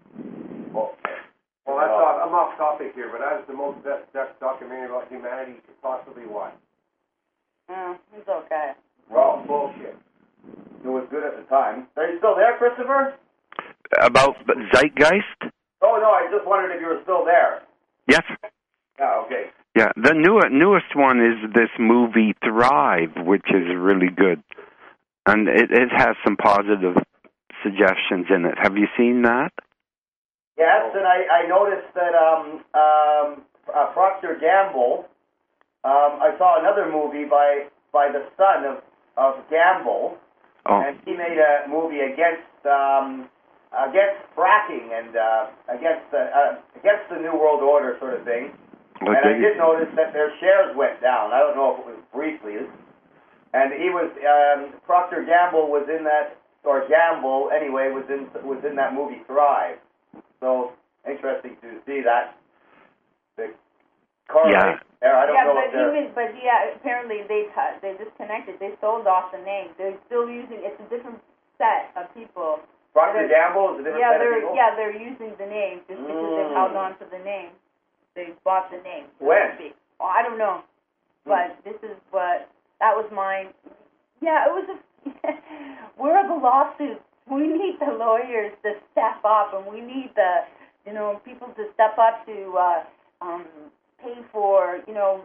Well, I'm off topic here, but that is the most best documentary about humanity you could possibly watch. It's okay. Well, bullshit. It was good at the time. Are you still there, Christopher? About Zeitgeist? Oh, no, I just wondered if you were still there. Yes. Oh, okay. Yeah, the newest one is this movie Thrive, which is really good. And it has some positive suggestions in it. Have you seen that? Yes, and I noticed that Procter Gamble, I saw another movie by the son of Gamble, and he made a movie against fracking and against the New World Order sort of thing. And I did notice that their shares went down. I don't know if it was briefly. And he was Procter Gamble was in that, or Gamble anyway was in that movie Thrive. So interesting to see that. The correlation there. I don't know if they're... apparently they disconnected. They sold off the name. They're still using. It's a different set of people. Procter Gamble is a different set of people. Yeah, they're using the name just because they've held on to the name. They bought the name. When? I don't know, but this is what that was mine. Yeah, it was. Where are the lawsuits? we need the lawyers to step up, and we need the, people to step up to pay for,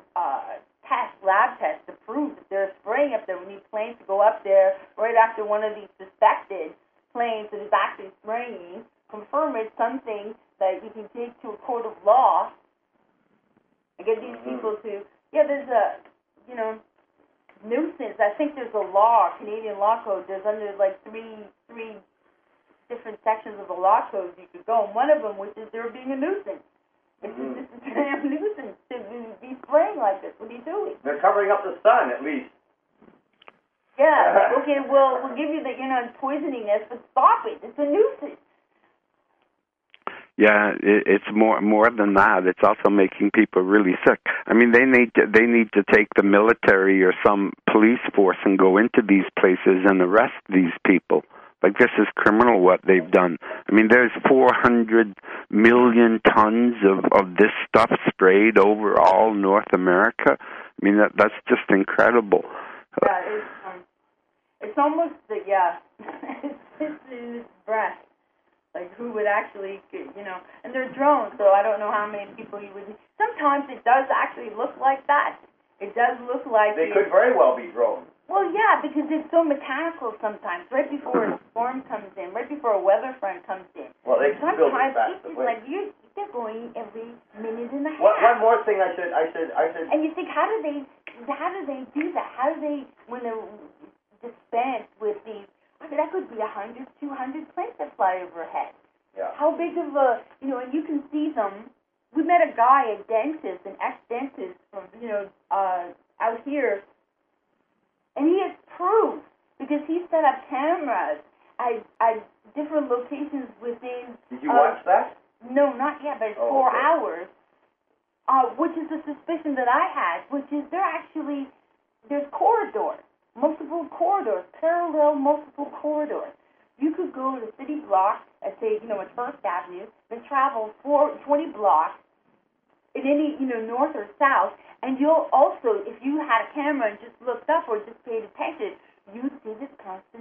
lab tests to prove that they're spraying up there. We need planes to go up there right after one of these suspected planes that is actually spraying, confirm it's something that you can take to a court of law, and get these people to, there's a, nuisance. I think there's a law, Canadian law code, there's under like three different sections of the law code you could go, and one of them, which is there being a nuisance. It's just a damn nuisance to be spraying like this. What are you doing? They're covering up the sun, at least. Yeah, okay, we'll give you that you're not poisoning us, but stop it. It's a nuisance. Yeah, it's more than that. It's also making people really sick. I mean, they need to take the military or some police force and go into these places and arrest these people. Like, this is criminal what they've done. I mean, there's 400 million tons of this stuff sprayed over all North America. I mean, that's just incredible. Yeah, it's almost, it's in its breath. Like, who would actually, and they're drones, so I don't know how many people you would. Sometimes it does actually look like that. It does look like they could very well be drones. Well, yeah, because it's so mechanical sometimes. Right before a storm comes in, right before a weather front comes in. Well, they can still be fast. Sometimes it's like they're going every minute and a half. One more thing I should. And you think, how do they do that? How do they, when they're dispensed with these? I mean, that could be 100, 200 planes that fly overhead. Yeah. How big of a, and you can see them. We met a guy, a dentist, an ex-dentist from, out here, and he has proof because he set up cameras at different locations within. Did you watch that? No, not yet, but it's 4 hours, which is the suspicion that I had, which is there's corridors. Multiple corridors, parallel multiple corridors. You could go to city block at, say, at First Avenue, then travel 20 blocks in any, north or south, and you'll also, if you had a camera and just looked up or just paid attention, you'd see this constant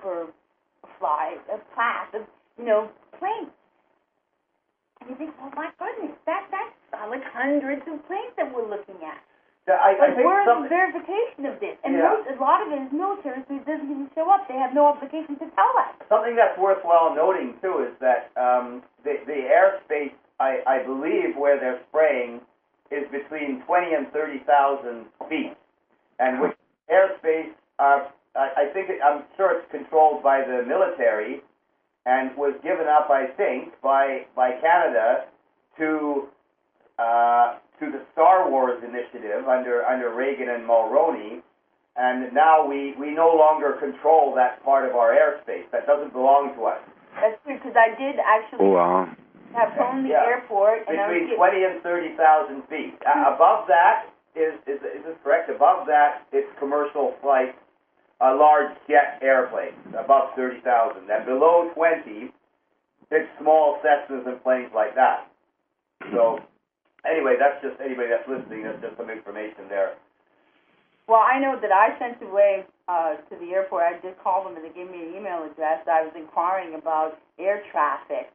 path of, planes. And you think, well, my goodness, that's like hundreds of planes that we're looking at. I think where's the verification of this? And a lot of it is military, so it doesn't even show up. They have no obligation to tell us. Something that's worthwhile noting, too, is that the airspace, I believe, where they're spraying is between 20 and 30,000 feet. And with airspace, I'm sure it's controlled by the military and was given up, I think, by Canada to the Star Wars initiative under Reagan and Mulroney, and now we no longer control that part of our airspace. That doesn't belong to us. That's true, because I did actually have phoned the airport. And between 20 and 30,000 feet. Above that, is this correct? Above that, it's commercial flights, large jet airplanes, above 30,000. And below 20, it's small Cessnas and planes like that. So, anyway, that's just anybody that's listening. That's just some information there. Well, I know that I sent away to the airport. I did call them, and they gave me an email address. I was inquiring about air traffic.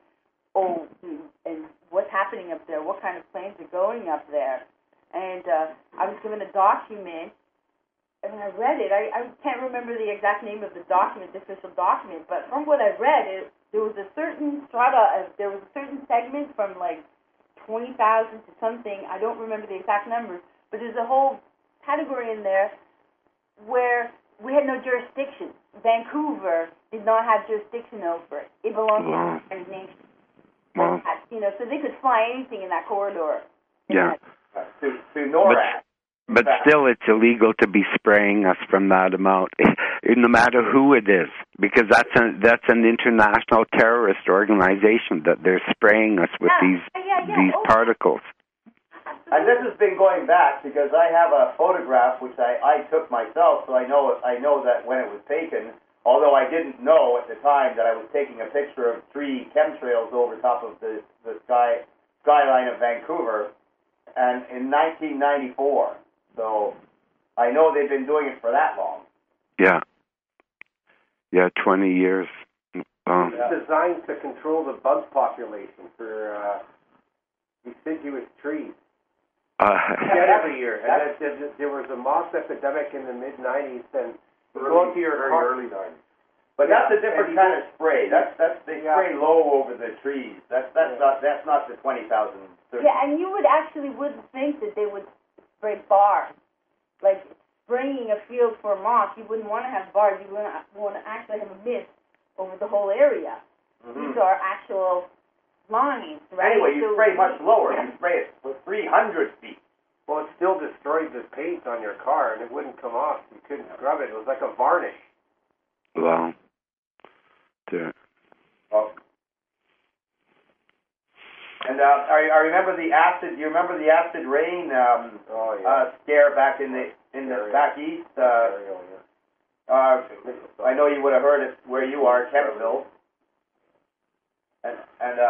And what's happening up there? What kind of planes are going up there? And I was given a document, and I read it. I can't remember the exact name of the document, the official document, but from what I read, there was a certain there was a certain segment from like 20,000 to something. I don't remember the exact numbers, but there's a whole category in there where we had no jurisdiction. Vancouver did not have jurisdiction over it. It belonged to the United Nations. Wow. So they could fly anything in that corridor. Yeah. To NORAD. But still, it's illegal to be spraying us from that amount, no matter who it is, because that's an international terrorist organization that they're spraying us with these particles. And this has been going back because I have a photograph which I took myself, so I know that when it was taken. Although I didn't know at the time that I was taking a picture of 3 chemtrails over top of the skyline of Vancouver, and in 1994. So I know they've been doing it for that long. Yeah. Yeah, 20 years It's designed to control the bug population for deciduous trees. Every year. And there was a moss epidemic in the mid-'90s, and go to your early 90s. But that's a different kind of spray. That's they spray low over the trees. That's not the 20,000. Yeah, and you wouldn't think that they would spray bars. Like spraying a field for moss, you wouldn't want to have bars. You want to actually have a mist over the whole area. Mm-hmm. These are actual lines, right? Anyway, you spray much lower. You spray it with 300 feet. Well, it still destroyed the paint on your car, and it wouldn't come off. You couldn't scrub it. It was like a varnish. Wow. Yeah. Oh. And I remember the acid. You remember the acid rain scare back in the back east. I know you would have heard it where you are, Kemptville. And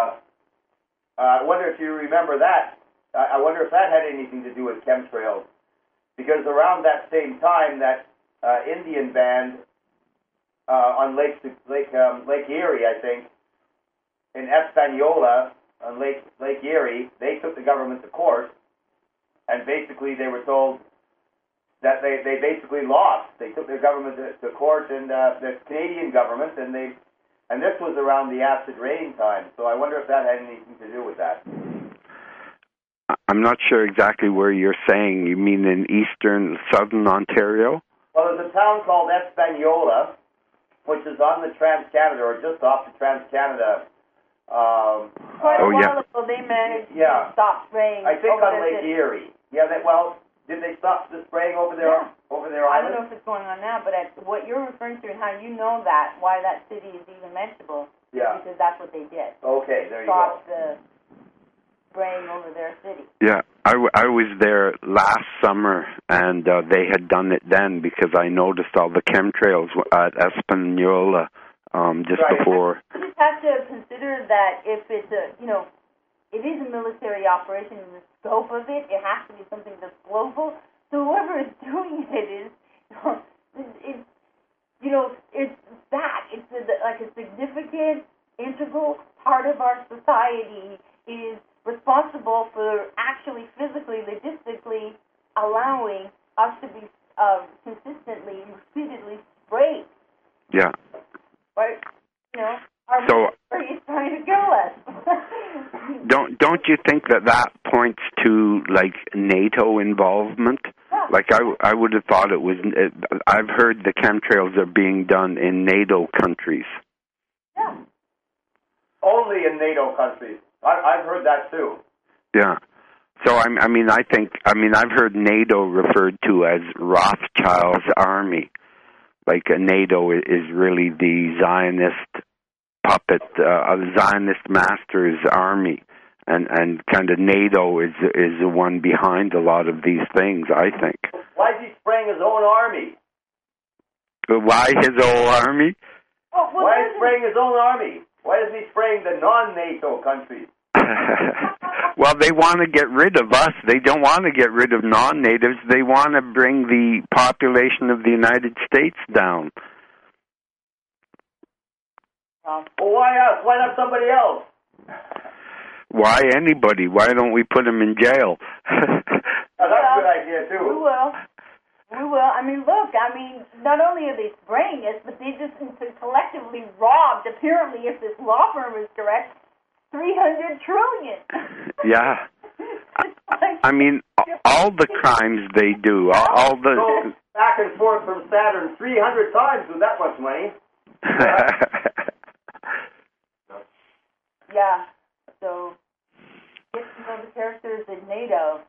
I wonder if you remember that. I wonder if that had anything to do with chemtrails, because around that same time, that Indian band on Lake Erie, I think, in Espanola on Lake Erie, they took the government to court, and basically they were told that they basically lost. They took their government to court, and the Canadian government, and this was around the acid rain time. So I wonder if that had anything to do with that. I'm not sure exactly where you're saying. You mean in southern Ontario? Well, there's a town called Espanola, which is on the Trans-Canada, or just off the Trans-Canada. Quite a while ago, they managed to stop spraying. I think over on Lake Erie. Yeah, did they stop the spraying over their island? I don't know if it's going on now, but what you're referring to and how you know that, why that city is even mentionable, because that's what they did. Okay, there you go. Stop the spraying over their city. Yeah, I was there last summer, and they had done it then, because I noticed all the chemtrails at Espanola just before. You just have to consider that if it's it is a military operation in the scope of it. It has to be something that's global. So whoever is doing it is, it's that. It's like a significant, integral part of our society is responsible for actually physically, logistically allowing us to be consistently, repeatedly sprayed. Yeah. Right? Our military is trying to kill us. Don't you think that points to like NATO involvement? Yeah. Like I would have thought it was. I've heard the chemtrails are being done in NATO countries. Yeah. Only in NATO countries. I've heard that too. Yeah. So I've heard NATO referred to as Rothschild's army. Like NATO is really the Zionist puppet, Zionist master's army, and kind of NATO is the one behind a lot of these things, I think. Why is he spraying his own army? Why his own army? Why is he spraying his own army? Why is he spraying the non-NATO countries? Well, they want to get rid of us. They don't want to get rid of non-natives. They want to bring the population of the United States down. Well, why us? Why not somebody else? Why anybody? Why don't we put them in jail? That's a good idea, too. We will. I mean, look, not only are they spraying us, but they just collectively robbed, apparently, if this law firm is correct, $300 trillion. Yeah. I mean, all the crimes they do, all the... So back and forth from Saturn 300 times with that much money. Yeah. So, get to know the characters in NATO.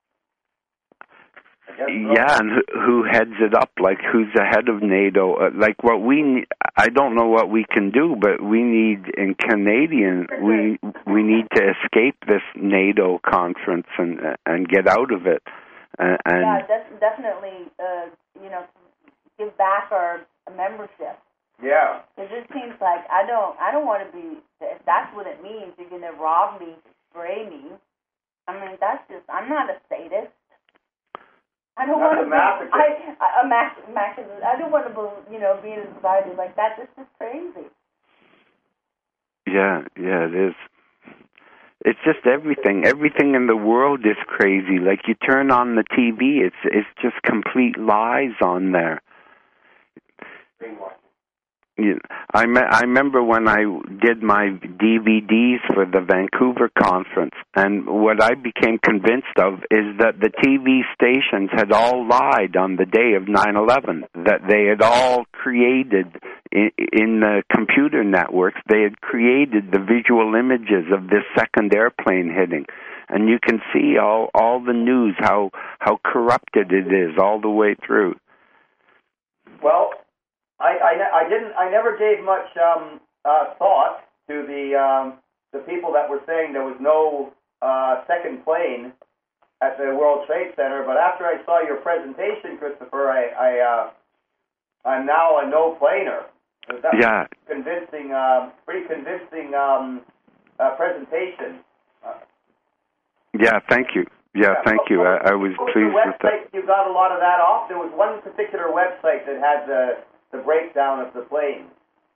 Yeah, and who heads it up? Like, who's the head of NATO? I don't know what we can do, but we need, in Canadian, we need to escape this NATO conference and get out of it. Yeah, definitely, give back our membership. Yeah. Because it seems like I don't want to be, if that's what it means, you're going to rob me, spray me. I mean, I'm not a sadist. I don't want to be I don't want to be in a society like that. This is crazy. Yeah, it is. It's just everything. Everything in the world is crazy. Like you turn on the TV, it's just complete lies on there. I remember when I did my DVDs for the Vancouver conference, and what I became convinced of is that the TV stations had all lied on the day of 9/11, that they had all created, in the computer networks, they had created the visual images of this second airplane hitting. And you can see all the news, how corrupted it is all the way through. Well, I never gave much thought to the people that were saying there was no second plane at the World Trade Center. But after I saw your presentation, Christopher, I'm now a no-planer. That was convincing, pretty convincing presentation. Yeah, thank you. Yeah, thank you. I was pleased with that. You got a lot of that off. There was one particular website that had the breakdown of the planes.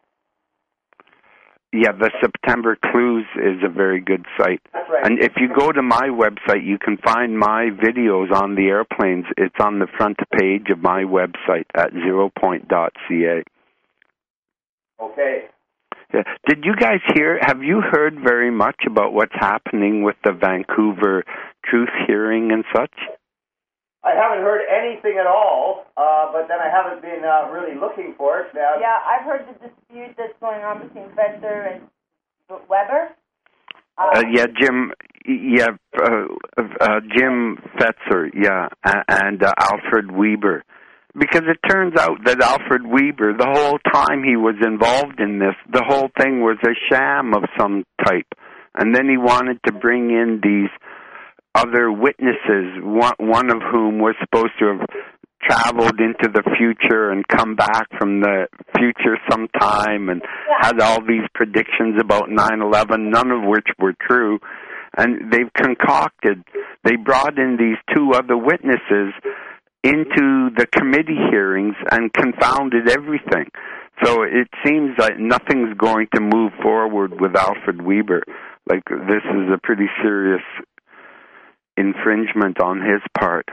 Yeah, the September Clues is a very good site. That's right. And if you go to my website, you can find my videos on the airplanes. It's on the front page of my website at zeropoint.ca. Okay. Yeah. Did you guys have you heard very much about what's happening with the Vancouver truth hearing and such? I haven't heard anything at all, but then I haven't been really looking for it. Yeah, I've heard the dispute that's going on between Fetzer and Weber. Jim Fetzer, and Alfred Weber. Because it turns out that Alfred Weber, the whole time he was involved in this, the whole thing was a sham of some type. And then he wanted to bring in these other witnesses, one of whom was supposed to have traveled into the future and come back from the future sometime and had all these predictions about 9/11, none of which were true. And they brought in these two other witnesses into the committee hearings and confounded everything. So it seems like nothing's going to move forward with Alfred Weber. Like, this is a pretty serious infringement on his part.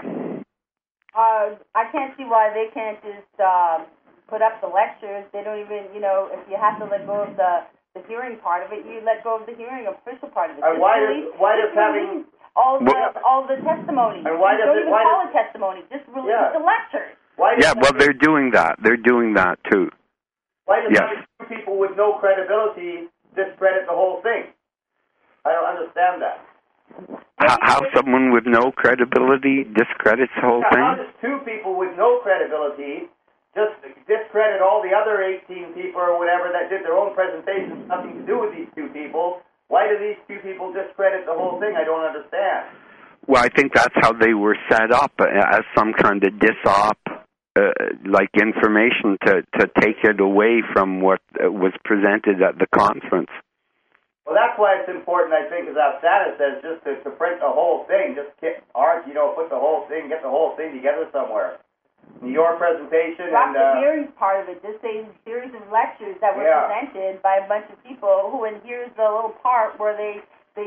I can't see why they can't just put up the lectures. They don't even, if you have to let go of the hearing part of it, you let go of the hearing official part of it. Why does having all the testimony? And why does don't it? Even why call does, it testimony? Just release the lectures. They're doing that. They're doing that too. Why does having two people with no credibility discredit the whole thing? I don't understand that. How someone with no credibility discredits the whole thing? How does two people with no credibility just discredit all the other 18 people or whatever that did their own presentations, nothing to do with these two people? Why do these two people discredit the whole thing? I don't understand. Well, I think that's how they were set up, as some kind of dis-op, like information to take it away from what was presented at the conference. Well, that's why it's important, I think, as Afsana says, just to print the whole thing, just put the whole thing, get the whole thing together somewhere. Your presentation Drop and the hearing part of it. Just a series of lectures that were presented by a bunch of people who, and here's the little part where they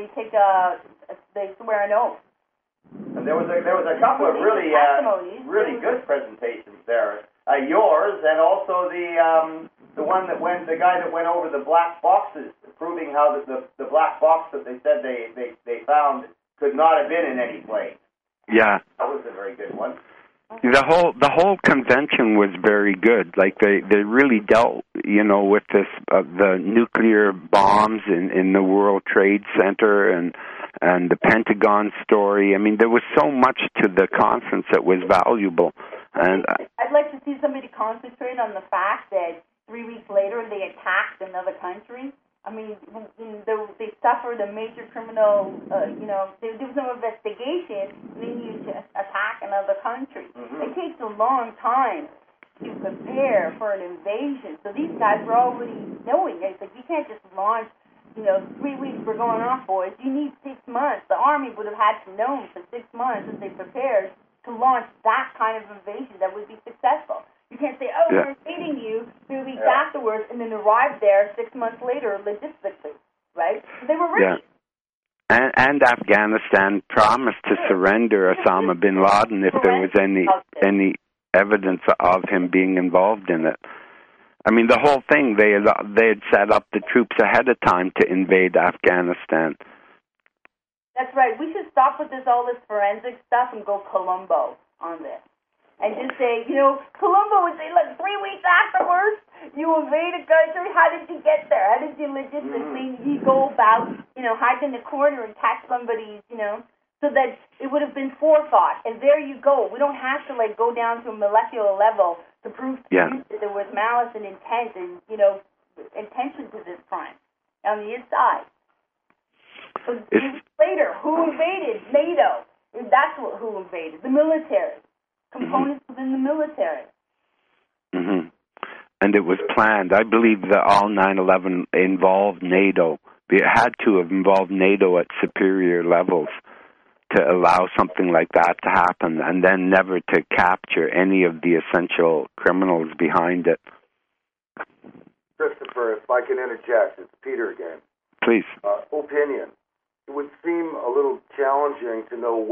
swear an oath. And there was a couple of really good presentations there. Yours and also the guy that went over the black boxes, proving how the black box that they said they found could not have been in any plane. Yeah, that was a very good one. The whole convention was very good. Like they really dealt, with this the nuclear bombs in the World Trade Center and the Pentagon story. I mean, there was so much to the conference that was valuable. And I'd like to see somebody concentrate on the fact that 3 weeks later they attacked another country. I mean, they suffered a major criminal, there was no investigation, and they needed to attack another country. Mm-hmm. It takes a long time to prepare for an invasion. So these guys were already knowing. It's like, you can't just launch, 3 weeks we're going off, boys. You need 6 months. The Army would have had to know for 6 months as they prepared to launch that kind of invasion that would be successful. You can't say, we're invading you 3 weeks afterwards and then arrive there 6 months later logistically. They were ready. Yeah. And Afghanistan promised to surrender Osama bin Laden if there was any evidence of him being involved in it. I mean, the whole thing, they had set up the troops ahead of time to invade Afghanistan. That's right. We should stop with all this forensic stuff and go Columbo on this. And just say, Columbo would say, look, 3 weeks afterwards, you invade a country, how did you get there? How did you legitimately go about, hide in the corner and catch somebody, so that it would have been forethought. And there you go. We don't have to, go down to a molecular level to prove to you that there was malice and intent and, intention to this crime on the inside. So later, who invaded? NATO. That's who invaded. The military. Components within the military. Mm-hmm. And it was planned. I believe that all 9/11 involved NATO. It had to have involved NATO at superior levels to allow something like that to happen, and then never to capture any of the essential criminals behind it. Christopher, if I can interject, it's Peter again. Please. Opinion. It would seem a little challenging to know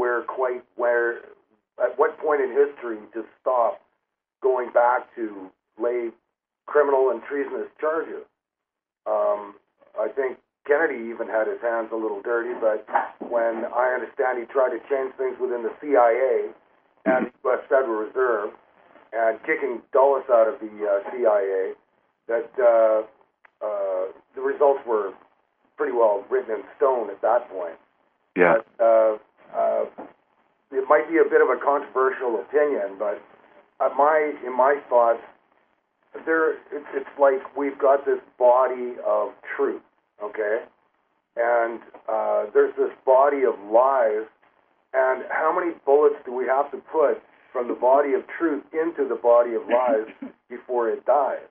at what point in history to stop going back to lay criminal and treasonous charges. I think Kennedy even had his hands a little dirty, but when I understand he tried to change things within the CIA and the U.S. Federal Reserve and kicking Dulles out of the CIA, that the results were pretty well written in stone at that point. Yeah. But, it might be a bit of a controversial opinion, but in my thoughts, it's like we've got this body of truth, okay? And there's this body of lies, and how many bullets do we have to put from the body of truth into the body of lies before it dies?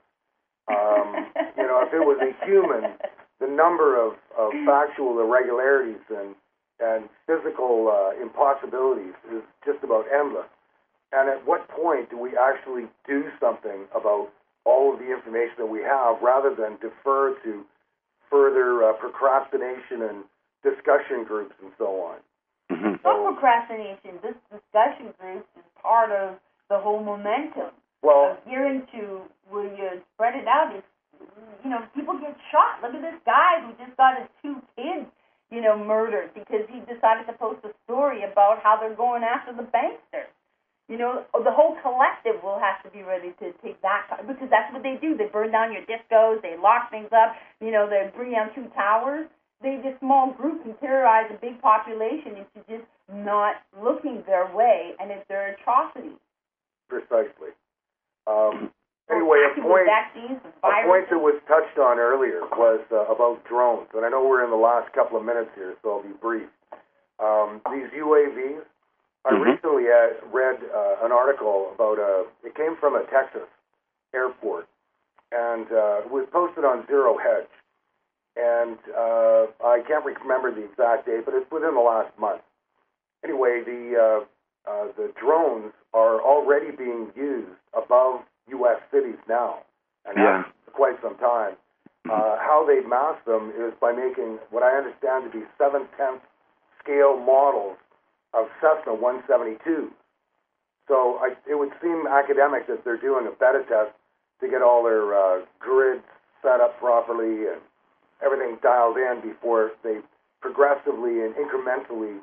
If it was a human, the number of factual irregularities and physical impossibilities is just about endless. And at what point do we actually do something about all of the information that we have rather than defer to further procrastination and discussion groups and so on? Mm-hmm. No procrastination. This discussion group is part of the whole momentum. Well, Gearing to where you spread it out is, people get shot. Look at this guy who just got his 2 kids, murdered because he decided to post a story about how they're going after the banksters. The whole collective will have to be ready to take that, because that's what they do. They burn down your discos, they lock things up, they bring down 2 towers. This small group can terrorize a big population into just not looking their way, and it's their atrocity. Precisely. Anyway, a point that was touched on earlier was about drones, and I know we're in the last couple of minutes here, so I'll be brief. These UAVs, I recently read an article about it came from a Texas airport, and it was posted on Zero Hedge, and I can't remember the exact date, but it's within the last month. Anyway, the drones are already being used above U.S. cities now, and have for quite some time. How they mass them is by making what I understand to be 7/10 scale models of Cessna 172. So it would seem academic that they're doing a beta test to get all their grids set up properly and everything dialed in before they progressively and incrementally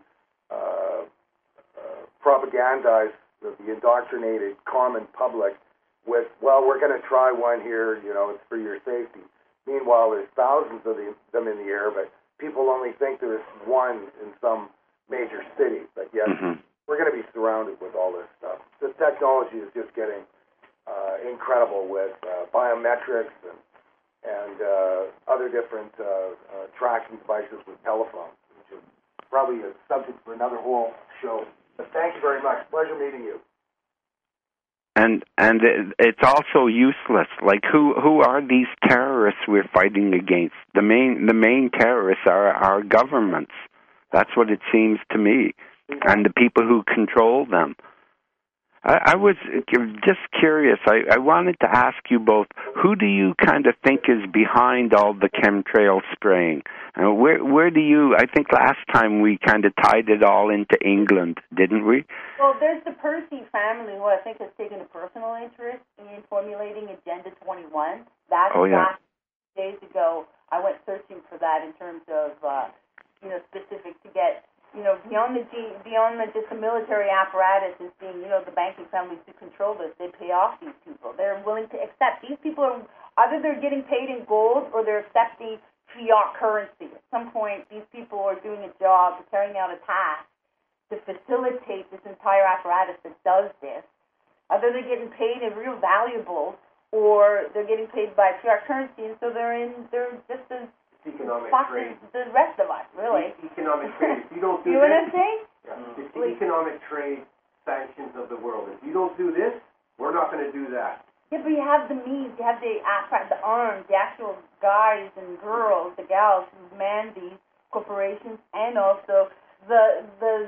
propagandize the indoctrinated common public with, well, we're going to try one here, it's for your safety. Meanwhile, there's thousands of them in the air, but people only think there's one in some major city. But yet, we're going to be surrounded with all this stuff. The technology is just getting incredible with biometrics and other different tracking devices with telephones, which is probably a subject for another whole show. But thank you very much. Pleasure meeting you. And it's also useless. Like, who are these terrorists we're fighting against? The main terrorists are our governments. That's what it seems to me, and the people who control them. I was just curious. I wanted to ask you both, who do you kind of think is behind all the chemtrail spraying? Where do you, I think last time we kind of tied it all into England, didn't we? Well, there's the Percy family, who I think has taken a personal interest in formulating Agenda 21. That's last days ago. I went searching for that in terms of, specific to get, beyond just the military apparatus as being, the banking families who control this. They pay off these people. They're willing to accept. These people are, either they're getting paid in gold or they're accepting fiat currency. At some point, these people are doing a job, carrying out a task to facilitate this entire apparatus that does this. Either they're getting paid in real valuables or they're getting paid by fiat currency, and so they're just as economic trade. The rest of us, really. Economic trade. If you don't do you know what I'm saying? Yeah. It's the economic trade sanctions of the world. If you don't do this, we're not going to do that. Yeah, but you have the means, you have the arms, the actual guys and girls, the gals who man these corporations, and also the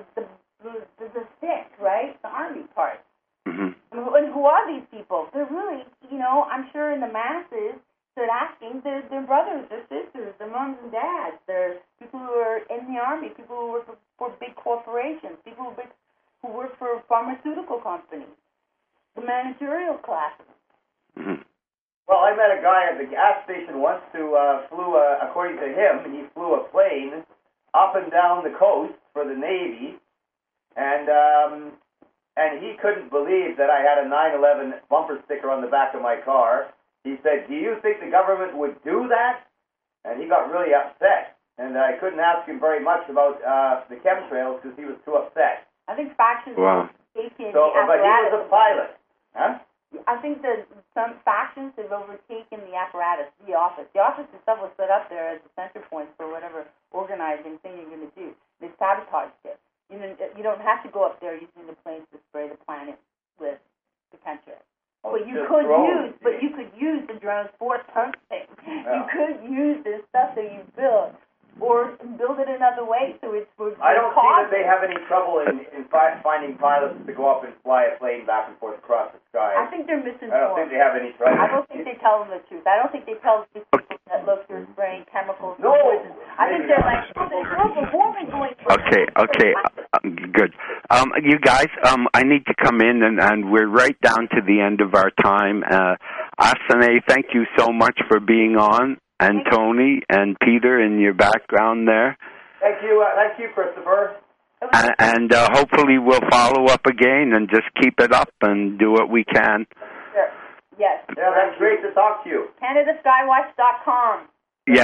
stick, right? The army part. Mm-hmm. And who are these people? They're really, I'm sure in the masses, they're asking, they're brothers, they're sisters, they're moms and dads, they're people who are in the army, people who work for big corporations, people who work for pharmaceutical companies, the managerial classes. Mm-hmm. Well, I met a guy at the gas station once who flew, according to him, he flew a plane up and down the coast for the Navy, and he couldn't believe that I had a 9/11 bumper sticker on the back of my car. He said, "Do you think the government would do that?" And he got really upset. And I couldn't ask him very much about the chemtrails because he was too upset. I think factions Wow. have overtaken So, the but he was apparatus. a pilot. Huh? I think that some factions have overtaken the apparatus, the office. The office itself was set up there as a center point for whatever organizing thing you're going to do. They sabotaged it. You don't have to go up there using the planes to spray the planet with the chemtrails. But you could use the drones for something. Yeah. You could use this stuff that you built, or build it another way so it's for I don't see that they have any trouble in finding pilots to go up and fly a plane back and forth across the sky. I think they're misinformed. I don't think they have any trouble. I don't think they tell them the truth. I don't think they tell these people that look, they're spraying chemicals. No. I think they're like, there's global warming going on. Okay. Good. You guys, I need to come in, and we're right down to the end of our time. Asane, thank you so much for being on, and Tony and Peter in your background there. Thank you, Christopher. And hopefully we'll follow up again and just keep it up and do what we can. Sure. Yes. Yeah, that's great to talk to you. CanadaSkywatch.com. Yeah,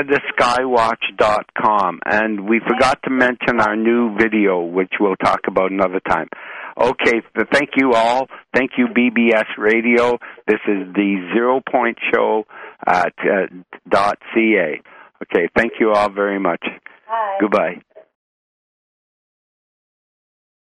CanadaSkywatch.com. And we forgot to mention our new video, which we'll talk about another time. Okay, thank you all. Thank you, BBS Radio. This is the 0 Point Show .ca. Okay, thank you all very much. Bye. Goodbye.